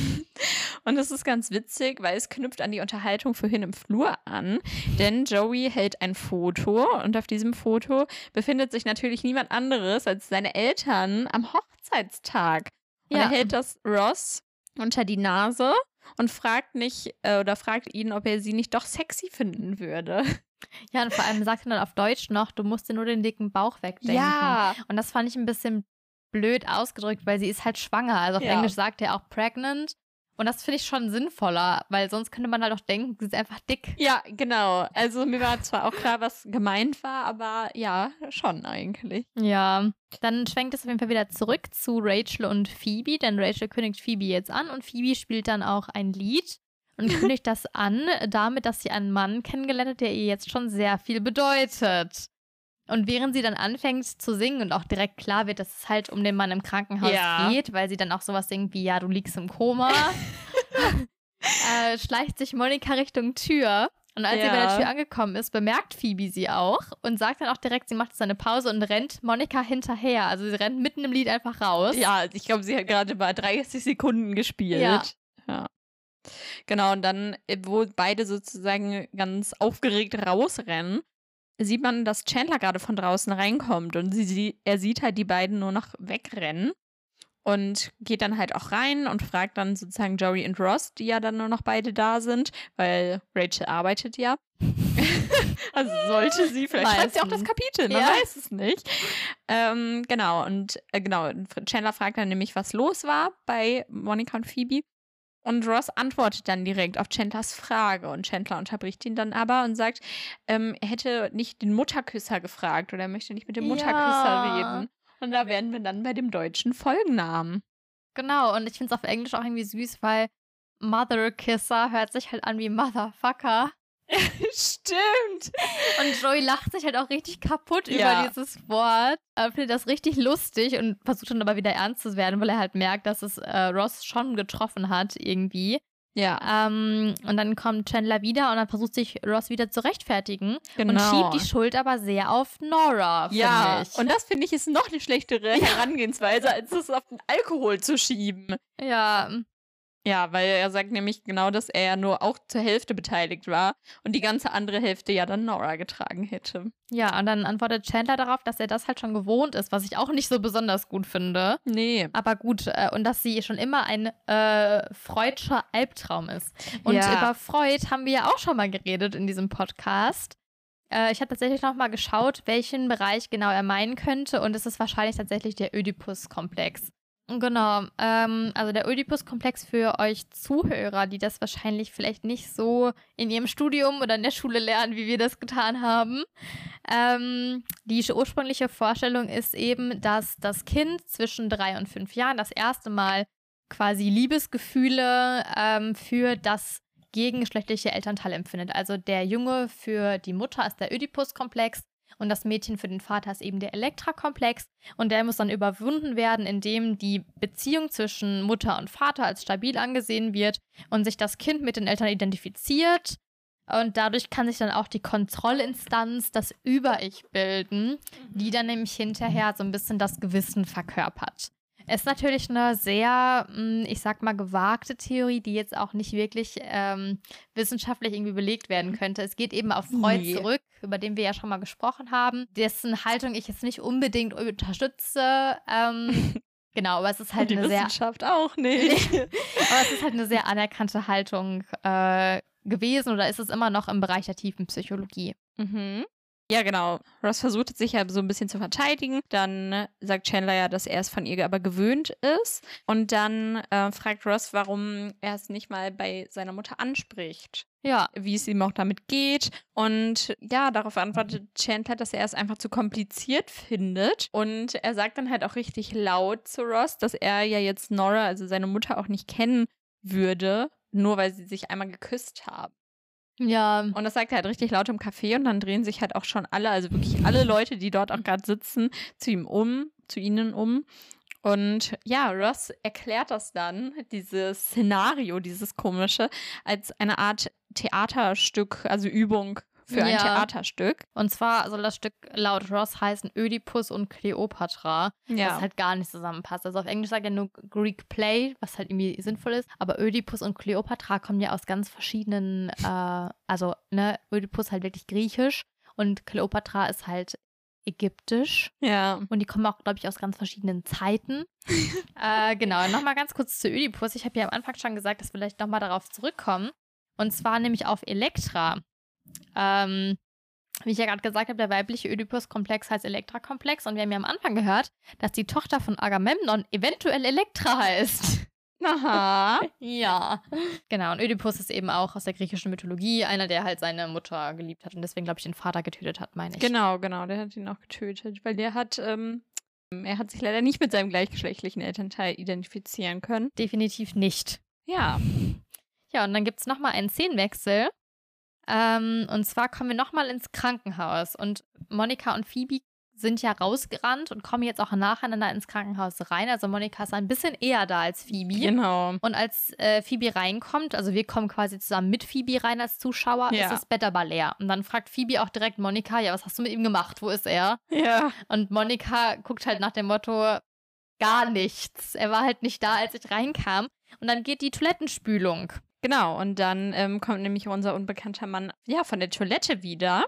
Und das ist ganz witzig, weil es knüpft an die Unterhaltung vorhin im Flur an. Denn Joey hält ein Foto und auf diesem Foto befindet sich natürlich niemand anderes als seine Eltern am Hochzeitstag. Und Ja. er hält das Ross unter die Nase und fragt nicht äh, oder fragt ihn, ob er sie nicht doch sexy finden würde. Ja, und vor allem sagt er dann auf Deutsch noch, du musst dir nur den dicken Bauch wegdenken. Ja. Und das fand ich ein bisschen blöd ausgedrückt, weil sie ist halt schwanger. Also auf Ja. Englisch sagt er auch pregnant. Und das finde ich schon sinnvoller, weil sonst könnte man halt auch denken, sie ist einfach dick. Ja, genau. Also mir war zwar auch klar, was gemeint war, aber ja, schon eigentlich. Ja. Dann schwenkt es auf jeden Fall wieder zurück zu Rachel und Phoebe, denn Rachel kündigt Phoebe jetzt an und Phoebe spielt dann auch ein Lied und kündigt das an damit, dass sie einen Mann kennengelernt hat, der ihr jetzt schon sehr viel bedeutet. Und während sie dann anfängt zu singen und auch direkt klar wird, dass es halt um den Mann im Krankenhaus Ja. geht, weil sie dann auch sowas singt wie, ja, du liegst im Koma, äh, schleicht sich Monika Richtung Tür. Und als sie Ja. bei der Tür angekommen ist, bemerkt Phoebe sie auch und sagt dann auch direkt, sie macht jetzt eine Pause und rennt Monika hinterher. Also sie rennt mitten im Lied einfach raus. Ja, ich glaube, sie hat gerade mal dreißig Sekunden gespielt. Ja. Ja. Genau, und dann, äh, wo beide sozusagen ganz aufgeregt rausrennen, sieht man, dass Chandler gerade von draußen reinkommt und sie, sie, er sieht halt die beiden nur noch wegrennen und geht dann halt auch rein und fragt dann sozusagen Joey und Ross, die ja dann nur noch beide da sind, weil Rachel arbeitet ja. Also sollte sie, vielleicht schreibt sie auch das Meistens. Kapitel, man Ja. weiß es nicht. Ähm, genau, und äh, genau, Chandler fragt dann nämlich, was los war bei Monika und Phoebe. Und Ross antwortet dann direkt auf Chandlers Frage und Chandler unterbricht ihn dann aber und sagt, ähm, er hätte nicht den Mutterküsser gefragt oder er möchte nicht mit dem Ja. Mutterküsser reden. Und da wären wir dann bei dem deutschen Folgennamen. Genau, und ich finde es auf Englisch auch irgendwie süß, weil Mother Kisser hört sich halt an wie Motherfucker. Stimmt. Und Joey lacht sich halt auch richtig kaputt Ja. über dieses Wort. Er findet das richtig lustig und versucht dann aber wieder ernst zu werden, weil er halt merkt, dass es äh, Ross schon getroffen hat irgendwie. Ja, Ähm, und dann kommt Chandler wieder und dann versucht sich Ross wieder zu rechtfertigen genau. und schiebt die Schuld aber sehr auf Nora, finde ja, ich. und das finde ich ist noch eine schlechtere Herangehensweise, als es auf den Alkohol zu schieben. ja, Ja, weil er sagt nämlich genau, dass er ja nur auch zur Hälfte beteiligt war und die ganze andere Hälfte ja dann Nora getragen hätte. ja, und dann antwortet Chandler darauf, dass er das halt schon gewohnt ist, was ich auch nicht so besonders gut finde. Nee. Aber gut, äh, und dass sie schon immer ein äh, Freudscher Albtraum ist. Und Ja. über Freud haben wir ja auch schon mal geredet in diesem Podcast. Äh, ich habe tatsächlich noch mal geschaut, welchen Bereich genau er meinen könnte. Und es ist wahrscheinlich tatsächlich der Ödipus-Komplex. Genau, ähm, also der Ödipus-Komplex für euch Zuhörer, die das wahrscheinlich vielleicht nicht so in ihrem Studium oder in der Schule lernen, wie wir das getan haben. Ähm, die ursprüngliche Vorstellung ist eben, dass das Kind zwischen drei und fünf Jahren das erste Mal quasi Liebesgefühle ähm, für das gegengeschlechtliche Elternteile empfindet. Also der Junge für die Mutter ist der Ödipus-Komplex und das Mädchen für den Vater ist eben der Elektra-Komplex. Und der muss dann überwunden werden, indem die Beziehung zwischen Mutter und Vater als stabil angesehen wird und sich das Kind mit den Eltern identifiziert. Und dadurch kann sich dann auch die Kontrollinstanz, das Über-Ich bilden, die dann nämlich hinterher so ein bisschen das Gewissen verkörpert. Ist natürlich eine sehr, ich sag mal, gewagte Theorie, die jetzt auch nicht wirklich ähm, wissenschaftlich irgendwie belegt werden könnte. Es geht eben auf Freud Nee. zurück, über den wir ja schon mal gesprochen haben, dessen Haltung ich jetzt nicht unbedingt unterstütze. Ähm, genau, aber es ist halt Und die eine sehr Wissenschaft auch nicht. aber es ist halt eine sehr anerkannte Haltung äh, gewesen oder ist es immer noch im Bereich der tiefen Psychologie? Mhm. Ja, genau. Ross versucht sich ja so ein bisschen zu verteidigen. Dann sagt Chandler ja, dass er es von ihr aber gewöhnt ist. Und dann äh, fragt Ross, warum er es nicht mal bei seiner Mutter anspricht. Ja. Wie es ihm auch damit geht. Und ja, darauf antwortet Chandler, dass er es einfach zu kompliziert findet. Und er sagt dann halt auch richtig laut zu Ross, dass er ja jetzt Nora, also seine Mutter, auch nicht kennen würde, nur weil sie sich einmal geküsst haben. Ja. Und das sagt er halt richtig laut im Café und dann drehen sich halt auch schon alle, also wirklich alle Leute, die dort auch gerade sitzen, zu ihm um, zu ihnen um. Und ja, Ross erklärt das dann, dieses Szenario, dieses komische, als eine Art Theaterstück, also Übung für ein Ja. Theaterstück. Und zwar soll das Stück laut Ross heißen Ödipus und Kleopatra, was halt gar nicht zusammenpasst. Also auf Englisch sagt er nur Greek Play, was halt irgendwie sinnvoll ist. Aber Ödipus und Kleopatra kommen ja aus ganz verschiedenen, äh, also ne, Ödipus halt wirklich griechisch und Kleopatra ist halt ägyptisch. Ja. Und die kommen auch, glaube ich, aus ganz verschiedenen Zeiten. äh, genau, nochmal ganz kurz zu Ödipus. Ich habe ja am Anfang schon gesagt, dass wir vielleicht nochmal darauf zurückkommen. Und zwar nämlich auf Elektra. Ähm, wie ich ja gerade gesagt habe, der weibliche Ödipus-Komplex heißt Elektra-Komplex. Und wir haben ja am Anfang gehört, dass die Tochter von Agamemnon eventuell Elektra heißt. Aha. Ja. Genau, und Ödipus ist eben auch aus der griechischen Mythologie einer, der halt seine Mutter geliebt hat und deswegen, glaube ich, den Vater getötet hat, meine ich. Genau, genau, der hat ihn auch getötet, weil der hat, ähm, er hat sich leider nicht mit seinem gleichgeschlechtlichen Elternteil identifizieren können. Definitiv nicht. Ja. Ja, und dann gibt es nochmal einen Szenenwechsel. Ähm, und zwar kommen wir nochmal ins Krankenhaus. Und Monika und Phoebe sind ja rausgerannt und kommen jetzt auch nacheinander ins Krankenhaus rein. Also Monika ist ein bisschen eher da als Phoebe. Genau. Und als äh, Phoebe reinkommt, also wir kommen quasi zusammen mit Phoebe rein als Zuschauer, Ja. ist das Bett aber leer. Und dann fragt Phoebe auch direkt Monika, ja, was hast du mit ihm gemacht? Wo ist er? Ja. Und Monika guckt halt nach dem Motto, gar nichts. Er war halt nicht da, als ich reinkam. Und dann geht die Toilettenspülung. Genau, und dann ähm, kommt nämlich unser unbekannter Mann ja von der Toilette wieder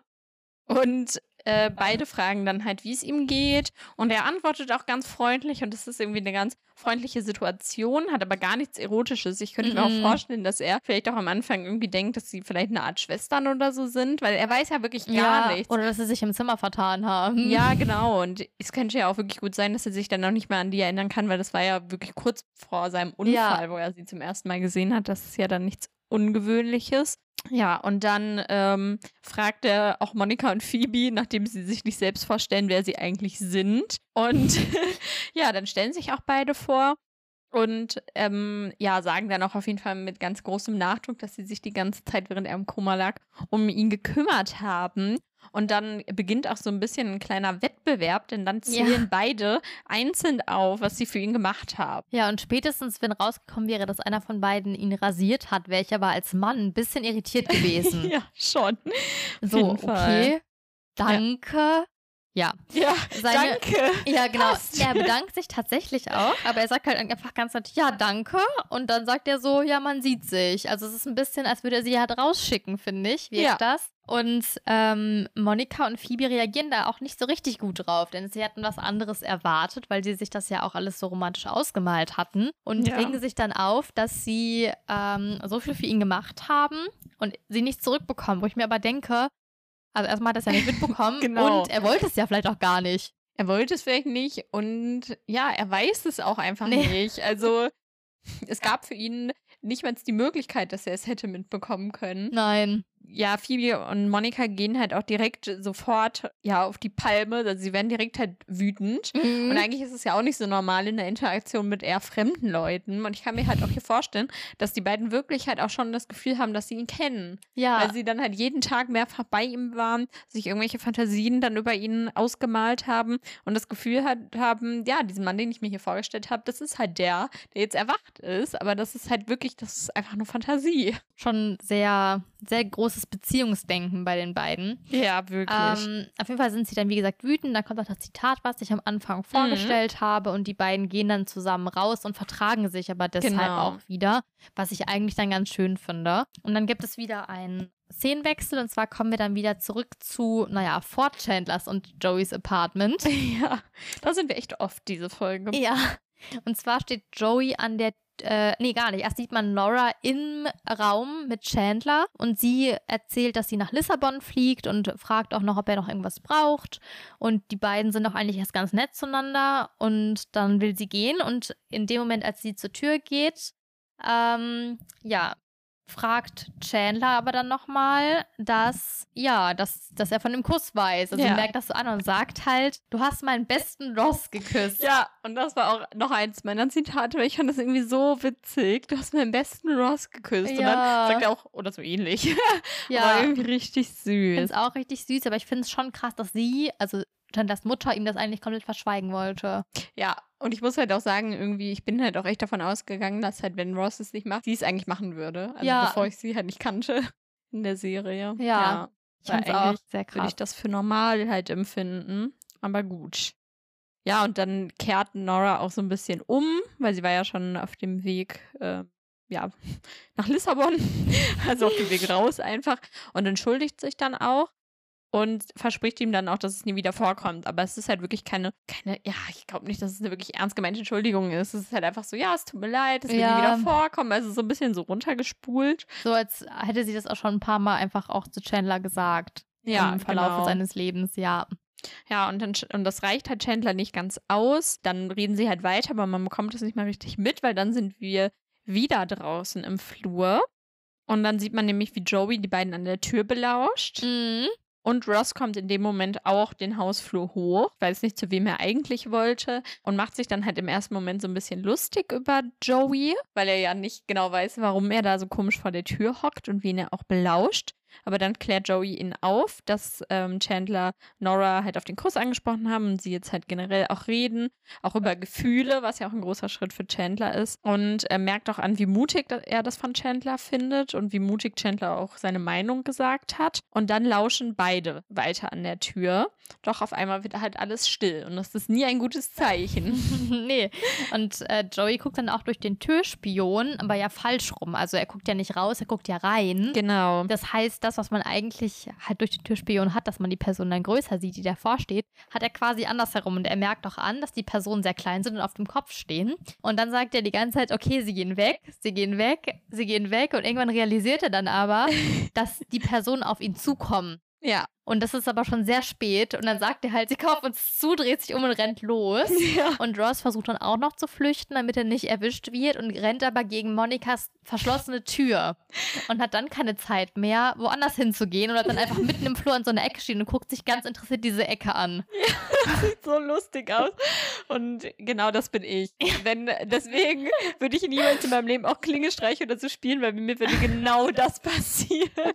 und äh, beide fragen dann halt, wie es ihm geht und er antwortet auch ganz freundlich und es ist irgendwie eine ganz freundliche Situation, hat aber gar nichts Erotisches. Ich könnte mir Mhm. auch vorstellen, dass er vielleicht auch am Anfang irgendwie denkt, dass sie vielleicht eine Art Schwestern oder so sind, weil er weiß ja wirklich gar ja, nichts. Oder dass sie sich im Zimmer vertan haben. Ja, genau. Und es könnte ja auch wirklich gut sein, dass er sich dann noch nicht mehr an die erinnern kann, weil das war ja wirklich kurz vor seinem Unfall, Ja. wo er sie zum ersten Mal gesehen hat. Das ist ja dann nichts Ungewöhnliches. Ja, und dann ähm, fragt er auch Monika und Phoebe, nachdem sie sich nicht selbst vorstellen, wer sie eigentlich sind. Und ja, dann stellen sich auch beide vor. Und ähm, ja, sagen dann auch auf jeden Fall mit ganz großem Nachdruck, dass sie sich die ganze Zeit, während er im Koma lag, um ihn gekümmert haben. Und dann beginnt auch so ein bisschen ein kleiner Wettbewerb, denn dann zählen Ja. beide einzeln auf, was sie für ihn gemacht haben. Ja, und spätestens, wenn rausgekommen wäre, dass einer von beiden ihn rasiert hat, wäre ich aber als Mann ein bisschen irritiert gewesen. Ja, schon. So, jeden Fall. okay, danke. Ja. Ja, Seine- danke. Ja, genau. Passt. Er bedankt sich tatsächlich auch, aber er sagt halt einfach ganz nett, ja, danke. Und dann sagt er so, ja, man sieht sich. Also es ist ein bisschen, als würde er sie halt rausschicken, finde ich, wirkt Ja. das. Und ähm, Monika und Phoebe reagieren da auch nicht so richtig gut drauf, denn sie hatten was anderes erwartet, weil sie sich das ja auch alles so romantisch ausgemalt hatten. Und Ja. regen sich dann auf, dass sie ähm, so viel für ihn gemacht haben und sie nichts zurückbekommen. Wo ich mir aber denke, also erstmal hat er es ja nicht mitbekommen Genau. und er wollte es ja vielleicht auch gar nicht. Er wollte es vielleicht nicht und ja, er weiß es auch einfach Nee. nicht. Also es gab für ihn nicht mal die Möglichkeit, dass er es hätte mitbekommen können. Nein. ja, Phoebe und Monica gehen halt auch direkt sofort ja auf die Palme. Also sie werden direkt halt wütend. Mhm. Und eigentlich ist es ja auch nicht so normal in der Interaktion mit eher fremden Leuten. Und ich kann mir halt auch hier vorstellen, dass die beiden wirklich halt auch schon das Gefühl haben, dass sie ihn kennen. Ja. Weil sie dann halt jeden Tag mehrfach bei ihm waren, sich irgendwelche Fantasien dann über ihn ausgemalt haben und das Gefühl hat, haben, ja, diesen Mann, den ich mir hier vorgestellt habe, das ist halt der, der jetzt erwacht ist. Aber das ist halt wirklich, das ist einfach nur Fantasie. Schon sehr, sehr großes Beziehungsdenken bei den beiden. Ja, wirklich. Ähm, auf jeden Fall sind sie dann, wie gesagt, wütend. Da kommt auch das Zitat, was ich am Anfang vorgestellt mhm. habe. Und die beiden gehen dann zusammen raus und vertragen sich aber deshalb Genau. auch wieder, was ich eigentlich dann ganz schön finde. Und dann gibt es wieder einen Szenenwechsel. Und zwar kommen wir dann wieder zurück zu, naja, Fort Chandlers und Joeys Apartment. Ja, da sind wir echt oft, diese Folge. Ja, und zwar steht Joey an der Äh, nee, gar nicht. Erst sieht man Nora im Raum mit Chandler und sie erzählt, dass sie nach Lissabon fliegt und fragt auch noch, ob er noch irgendwas braucht. Und die beiden sind auch eigentlich erst ganz nett zueinander und dann will sie gehen und in dem Moment, als sie zur Tür geht, ähm, ja, fragt Chandler aber dann nochmal, dass, ja, dass, dass er von dem Kuss weiß. Also ja. sie merkt das so an und sagt halt, du hast meinen besten Ross geküsst. Ja, und das war auch noch eins meiner Zitate, weil ich fand das irgendwie so witzig. Du hast meinen besten Ross geküsst. Ja. Und dann sagt er auch, oder so ähnlich. Ja. Aber irgendwie richtig Ich süß. finde es auch richtig süß, aber ich finde es schon krass, dass sie, also Chandlers Mutter, ihm das eigentlich komplett verschweigen wollte. Ja, und ich muss halt auch sagen, irgendwie, ich bin halt auch echt davon ausgegangen, dass halt, wenn Ross es nicht macht, sie es eigentlich machen würde. Also Ja. bevor ich sie halt nicht kannte in der Serie. Ja. Ich Weil fand es auch eigentlich sehr würde krass. ich das für normal halt empfinden. Aber gut. Ja, und dann kehrt Nora auch so ein bisschen um, weil sie war ja schon auf dem Weg, äh, ja, nach Lissabon. Also auf dem Weg raus einfach. Und entschuldigt sich dann auch. Und verspricht ihm dann auch, dass es nie wieder vorkommt. Aber es ist halt wirklich keine, keine, ja, ich glaube nicht, dass es eine wirklich ernst gemeinte Entschuldigung ist. Es ist halt einfach so, ja, es tut mir leid, es wird Ja. nie wieder vorkommen. Also so ein bisschen so runtergespult. So als hätte sie das auch schon ein paar Mal einfach auch zu Chandler gesagt. Ja, Im Verlauf genau. seines Lebens, ja. Ja, und, dann, und das reicht halt Chandler nicht ganz aus. Dann reden sie halt weiter, aber man bekommt das nicht mal richtig mit, weil dann sind wir wieder draußen im Flur. Und dann sieht man nämlich, wie Joey die beiden an der Tür belauscht. Mhm. Und Ross kommt in dem Moment auch den Hausflur hoch, weiß nicht, zu wem er eigentlich wollte und macht sich dann halt im ersten Moment so ein bisschen lustig über Joey, weil er ja nicht genau weiß, warum er da so komisch vor der Tür hockt und wen er auch belauscht. Aber dann klärt Joey ihn auf, dass ähm, Chandler Nora halt auf den Kuss angesprochen haben und sie jetzt halt generell auch reden, auch über Gefühle, was ja auch ein großer Schritt für Chandler ist. Und er merkt auch an, wie mutig er das von Chandler findet und wie mutig Chandler auch seine Meinung gesagt hat. Und dann lauschen beide weiter an der Tür. Doch auf einmal wird halt alles still und das ist nie ein gutes Zeichen. Nee. Und äh, Joey guckt dann auch durch den Türspion, aber ja falsch rum. Also er guckt ja nicht raus, er guckt ja rein. Genau. Das heißt, das, was man eigentlich halt durch den Türspion hat, dass man die Person dann größer sieht, die davor steht, hat er quasi andersherum. Und er merkt auch an, dass die Personen sehr klein sind und auf dem Kopf stehen. Und dann sagt er die ganze Zeit, okay, sie gehen weg, sie gehen weg, sie gehen weg. Und irgendwann realisiert er dann aber, dass die Personen auf ihn zukommen. Ja. Und das ist aber schon sehr spät. Und dann sagt er halt, sie kommen auf uns zu, dreht sich um und rennt los. Ja. Und Ross versucht dann auch noch zu flüchten, damit er nicht erwischt wird und rennt aber gegen Monikas verschlossene Tür. Und hat dann keine Zeit mehr, woanders hinzugehen. Und hat dann einfach mitten im Flur in so einer Ecke stehen und guckt sich ganz interessiert diese Ecke an. Ja, das sieht so lustig aus. Und genau das bin ich. Wenn, deswegen würde ich niemals in meinem Leben auch Klingelstreich oder so spielen, weil mir würde genau das passieren.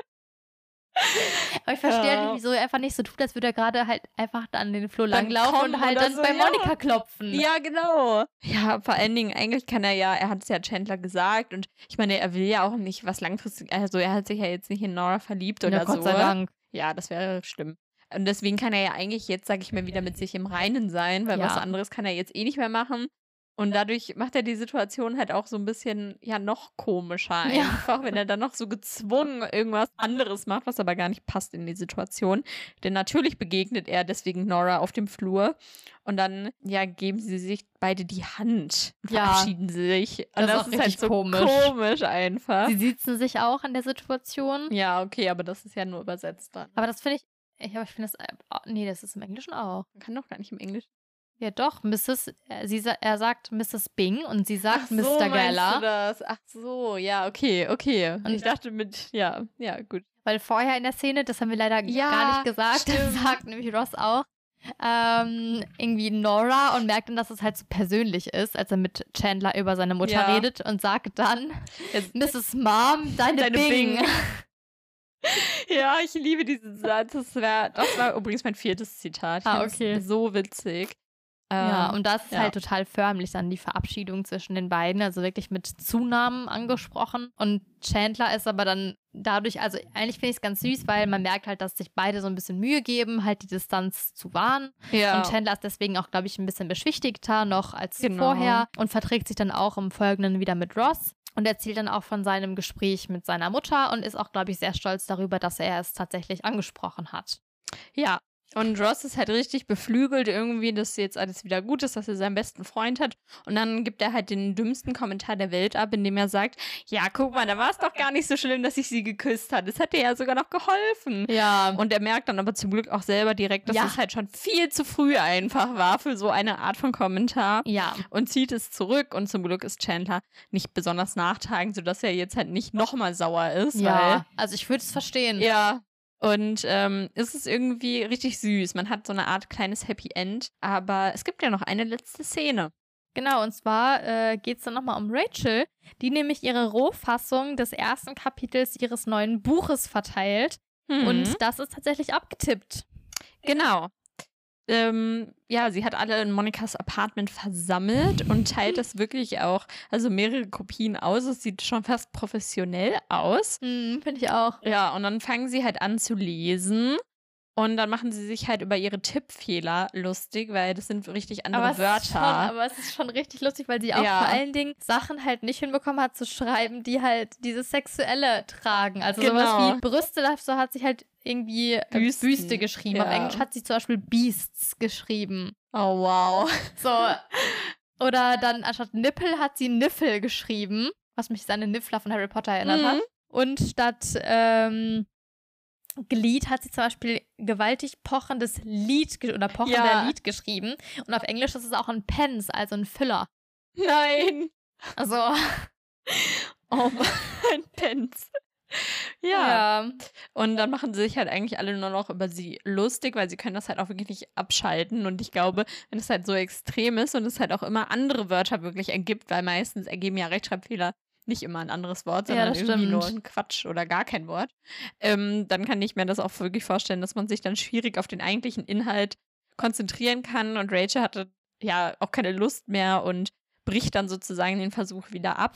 Aber ich verstehe Ja. halt nicht, wieso er einfach nicht so tut, als würde er gerade halt einfach an den Flur Dann langlaufen kommen und halt oder dann so, bei ja. Monika klopfen. Ja, genau. Ja, vor allen Dingen, eigentlich kann er ja, er hat es ja Chandler gesagt und ich meine, er will ja auch nicht was langfristig, also er hat sich ja jetzt nicht in Nora verliebt oder Ja, so. Gott sei Dank. Ja, das wäre schlimm. Und deswegen kann er ja eigentlich jetzt, sag ich mal, wieder mit sich im Reinen sein, weil Ja. was anderes kann er jetzt eh nicht mehr machen. Und dadurch macht er die Situation halt auch so ein bisschen, ja, noch komischer Ja. einfach, wenn er dann noch so gezwungen irgendwas anderes macht, was aber gar nicht passt in die Situation. Denn natürlich begegnet er deswegen Nora auf dem Flur und dann, ja, geben sie sich beide die Hand und Ja. verabschieden sich. Und Das ist das auch ist halt richtig so komisch. komisch einfach. Sie sitzen sich auch in der Situation. Ja, okay, aber das ist ja nur übersetzt dann. Aber das finde ich, ich, aber ich finde das, äh, nee, das ist im Englischen auch. Man kann doch gar nicht im Englischen. Ja, doch, Misses, äh, sie, sa- er sagt Misses Bing und sie sagt Ach so, Mister meinst du Geller. das? Ach so, ja, okay, okay. Und- Und ich dachte mit, ja, ja, gut. Weil vorher in der Szene, das haben wir leider Ja, gar nicht gesagt, stimmt. sagt nämlich Ross auch, ähm, irgendwie Nora und merkt dann, dass es halt so persönlich ist, als er mit Chandler über seine Mutter Ja. redet und sagt dann, Jetzt- Misses Mom, deine, Deine Bing. Bing. Ja, ich liebe diesen Satz. Das, wär, das war übrigens mein viertes Zitat. Ich Ah, find's okay. So witzig. Ja, Ähm, und das ist ja. halt total förmlich dann die Verabschiedung zwischen den beiden, also wirklich mit Zunamen angesprochen. Und Chandler ist aber dann dadurch, also eigentlich finde ich es ganz süß, weil man merkt halt, dass sich beide so ein bisschen Mühe geben, halt die Distanz zu wahren. ja. Und Chandler ist deswegen auch, glaube ich, ein bisschen beschwichtigter noch als Genau. vorher und verträgt sich dann auch im Folgenden wieder mit Ross. Und erzählt dann auch von seinem Gespräch mit seiner Mutter und ist auch, glaube ich, sehr stolz darüber, dass er es tatsächlich angesprochen hat. Ja, und Ross ist halt richtig beflügelt irgendwie, dass jetzt alles wieder gut ist, dass er seinen besten Freund hat. Und dann gibt er halt den dümmsten Kommentar der Welt ab, indem er sagt, ja, guck mal, da war es doch gar nicht so schlimm, dass ich sie geküsst habe. Das hat dir ja sogar noch geholfen. Ja. Und er merkt dann aber zum Glück auch selber direkt, dass Ja. es halt schon viel zu früh einfach war für so eine Art von Kommentar. Ja. Und zieht es zurück. Und zum Glück ist Chandler nicht besonders nachtragend, sodass er jetzt halt nicht nochmal sauer ist. Ja. Also ich würde es verstehen. Weil, ja. Und ähm, es ist irgendwie richtig süß. Man hat so eine Art kleines Happy End. Aber es gibt ja noch eine letzte Szene. Genau, und zwar äh, geht es dann nochmal um Rachel, die nämlich ihre Rohfassung des ersten Kapitels ihres neuen Buches verteilt. Mhm. Und das ist tatsächlich abgetippt. Genau. Ähm, ja, sie hat alle in Monikas Apartment versammelt und teilt das wirklich auch, also mehrere Kopien aus. Es sieht schon fast professionell aus. Hm, finde ich auch. Ja, und dann fangen sie halt an zu lesen. Und dann machen sie sich halt über ihre Tippfehler lustig, weil das sind richtig andere Aber es, Wörter. ist schon, aber es ist schon richtig lustig, weil sie auch Ja. vor allen Dingen Sachen halt nicht hinbekommen hat zu schreiben, die halt dieses Sexuelle tragen. Also Genau. sowas wie Brüste, so hat sich halt irgendwie äh, Büsten. Büste geschrieben. Ja. Auf Englisch hat sie zum Beispiel Beasts geschrieben. Oh, wow. So. Oder dann anstatt Nippel hat sie Niffel geschrieben, was mich an den Niffler von Harry Potter erinnert Mhm. hat. Und statt ähm, Glied hat sie zum Beispiel gewaltig pochendes Lied ge- oder pochender Ja. Lied geschrieben. Und auf Englisch ist es auch ein Pens, also ein Füller. Nein. Also, Oh mein Pens. Ja. Und dann machen sie sich halt eigentlich alle nur noch über sie lustig, weil sie können das halt auch wirklich nicht abschalten. Und ich glaube, wenn es halt so extrem ist und es halt auch immer andere Wörter wirklich ergibt, weil meistens ergeben ja Rechtschreibfehler nicht immer ein anderes Wort, Ja, sondern das irgendwie stimmt. nur ein Quatsch oder gar kein Wort, ähm, dann kann ich mir das auch wirklich vorstellen, dass man sich dann schwierig auf den eigentlichen Inhalt konzentrieren kann. Und Rachel hatte ja auch keine Lust mehr und bricht dann sozusagen den Versuch wieder ab.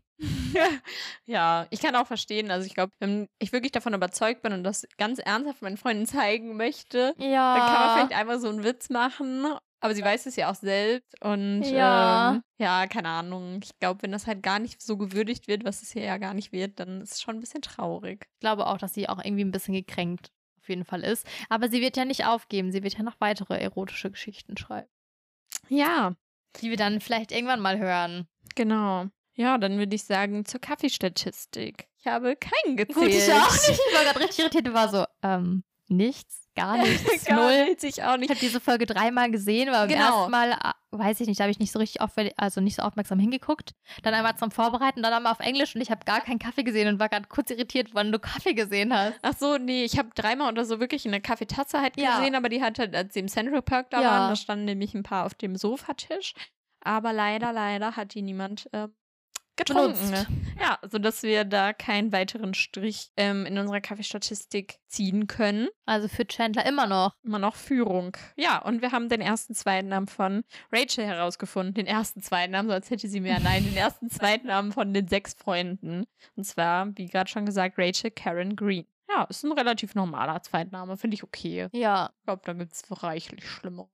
Ja, ich kann auch verstehen, also ich glaube, wenn ich wirklich davon überzeugt bin und das ganz ernsthaft meinen Freunden zeigen möchte, ja. dann kann man vielleicht einfach so einen Witz machen, aber sie weiß es ja auch selbst und Ja. ähm, ja, keine Ahnung. Ich glaube, wenn das halt gar nicht so gewürdigt wird, was es hier ja gar nicht wird, dann ist es schon ein bisschen traurig. Ich glaube auch, dass sie auch irgendwie ein bisschen gekränkt auf jeden Fall ist. Aber sie wird ja nicht aufgeben. Sie wird ja noch weitere erotische Geschichten schreiben, Ja, die wir dann vielleicht irgendwann mal hören. genau. Ja, dann würde ich sagen, zur Kaffeestatistik. Ich habe keinen gezählt. Gut, ich auch nicht. Ich war gerade richtig irritiert und war so, ähm, nichts, gar nichts, Gar null. nichts, ich auch Ich nicht. habe diese Folge dreimal gesehen, aber beim Genau. ersten Mal, ah, weiß ich nicht, da habe ich nicht so richtig auf, also nicht so aufmerksam hingeguckt. Dann einmal zum Vorbereiten, dann einmal auf Englisch und ich habe gar keinen Kaffee gesehen und war gerade kurz irritiert, wann du Kaffee gesehen hast. Ach so, nee, ich habe dreimal oder so wirklich eine Kaffeetasse halt Ja. gesehen, aber die hat halt, als sie im Central Park da Ja. waren, da standen nämlich ein paar auf dem Sofatisch. Aber leider, leider hat die niemand ähm, getrunken. Benutzt. Ja, sodass wir da keinen weiteren Strich ähm, in unserer Kaffeestatistik ziehen können. Also für Chandler immer noch. Immer noch Führung. Ja, und wir haben den ersten Zweitnamen von Rachel herausgefunden. Den ersten Zweitnamen, so als hätte sie mehr. Nein, den ersten Zweitnamen von den sechs Freunden. Und zwar, wie gerade schon gesagt, Rachel Karen Green. Ja, ist ein relativ normaler Zweitname, finde ich okay. Ja, Ich glaube, da gibt es reichlich schlimmer.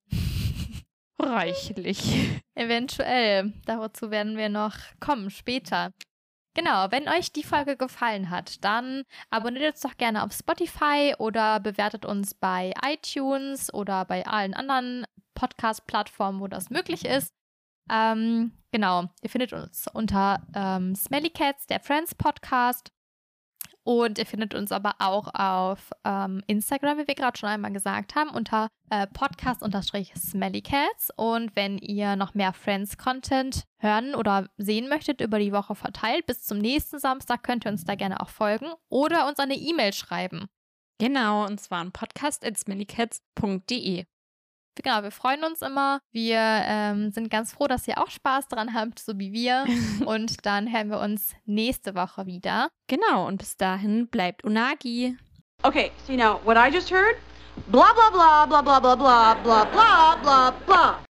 Reichlich. eventuell. Dazu werden wir noch kommen später. Genau, wenn euch die Folge gefallen hat, dann abonniert uns doch gerne auf Spotify oder bewertet uns bei iTunes oder bei allen anderen Podcast-Plattformen, wo das möglich ist. Ähm, genau, ihr findet uns unter ähm, Smelly Cats, der Friends Podcast. Und ihr findet uns aber auch auf ähm, Instagram, wie wir gerade schon einmal gesagt haben, unter äh, podcast-smellycats. Und wenn ihr noch mehr Friends-Content hören oder sehen möchtet über die Woche verteilt, bis zum nächsten Samstag könnt ihr uns da gerne auch folgen oder uns eine E-Mail schreiben. Genau, und zwar an podcast at smellycats punkt de. Genau, wir freuen uns immer. Wir ähm, sind ganz froh, dass ihr auch Spaß dran habt, so wie wir. Und dann hören wir uns nächste Woche wieder. Genau, und bis dahin bleibt Unagi. Okay, so now what I just heard? Blah, blah, blah, blah, blah, blah, blah, blah, blah, blah, blah.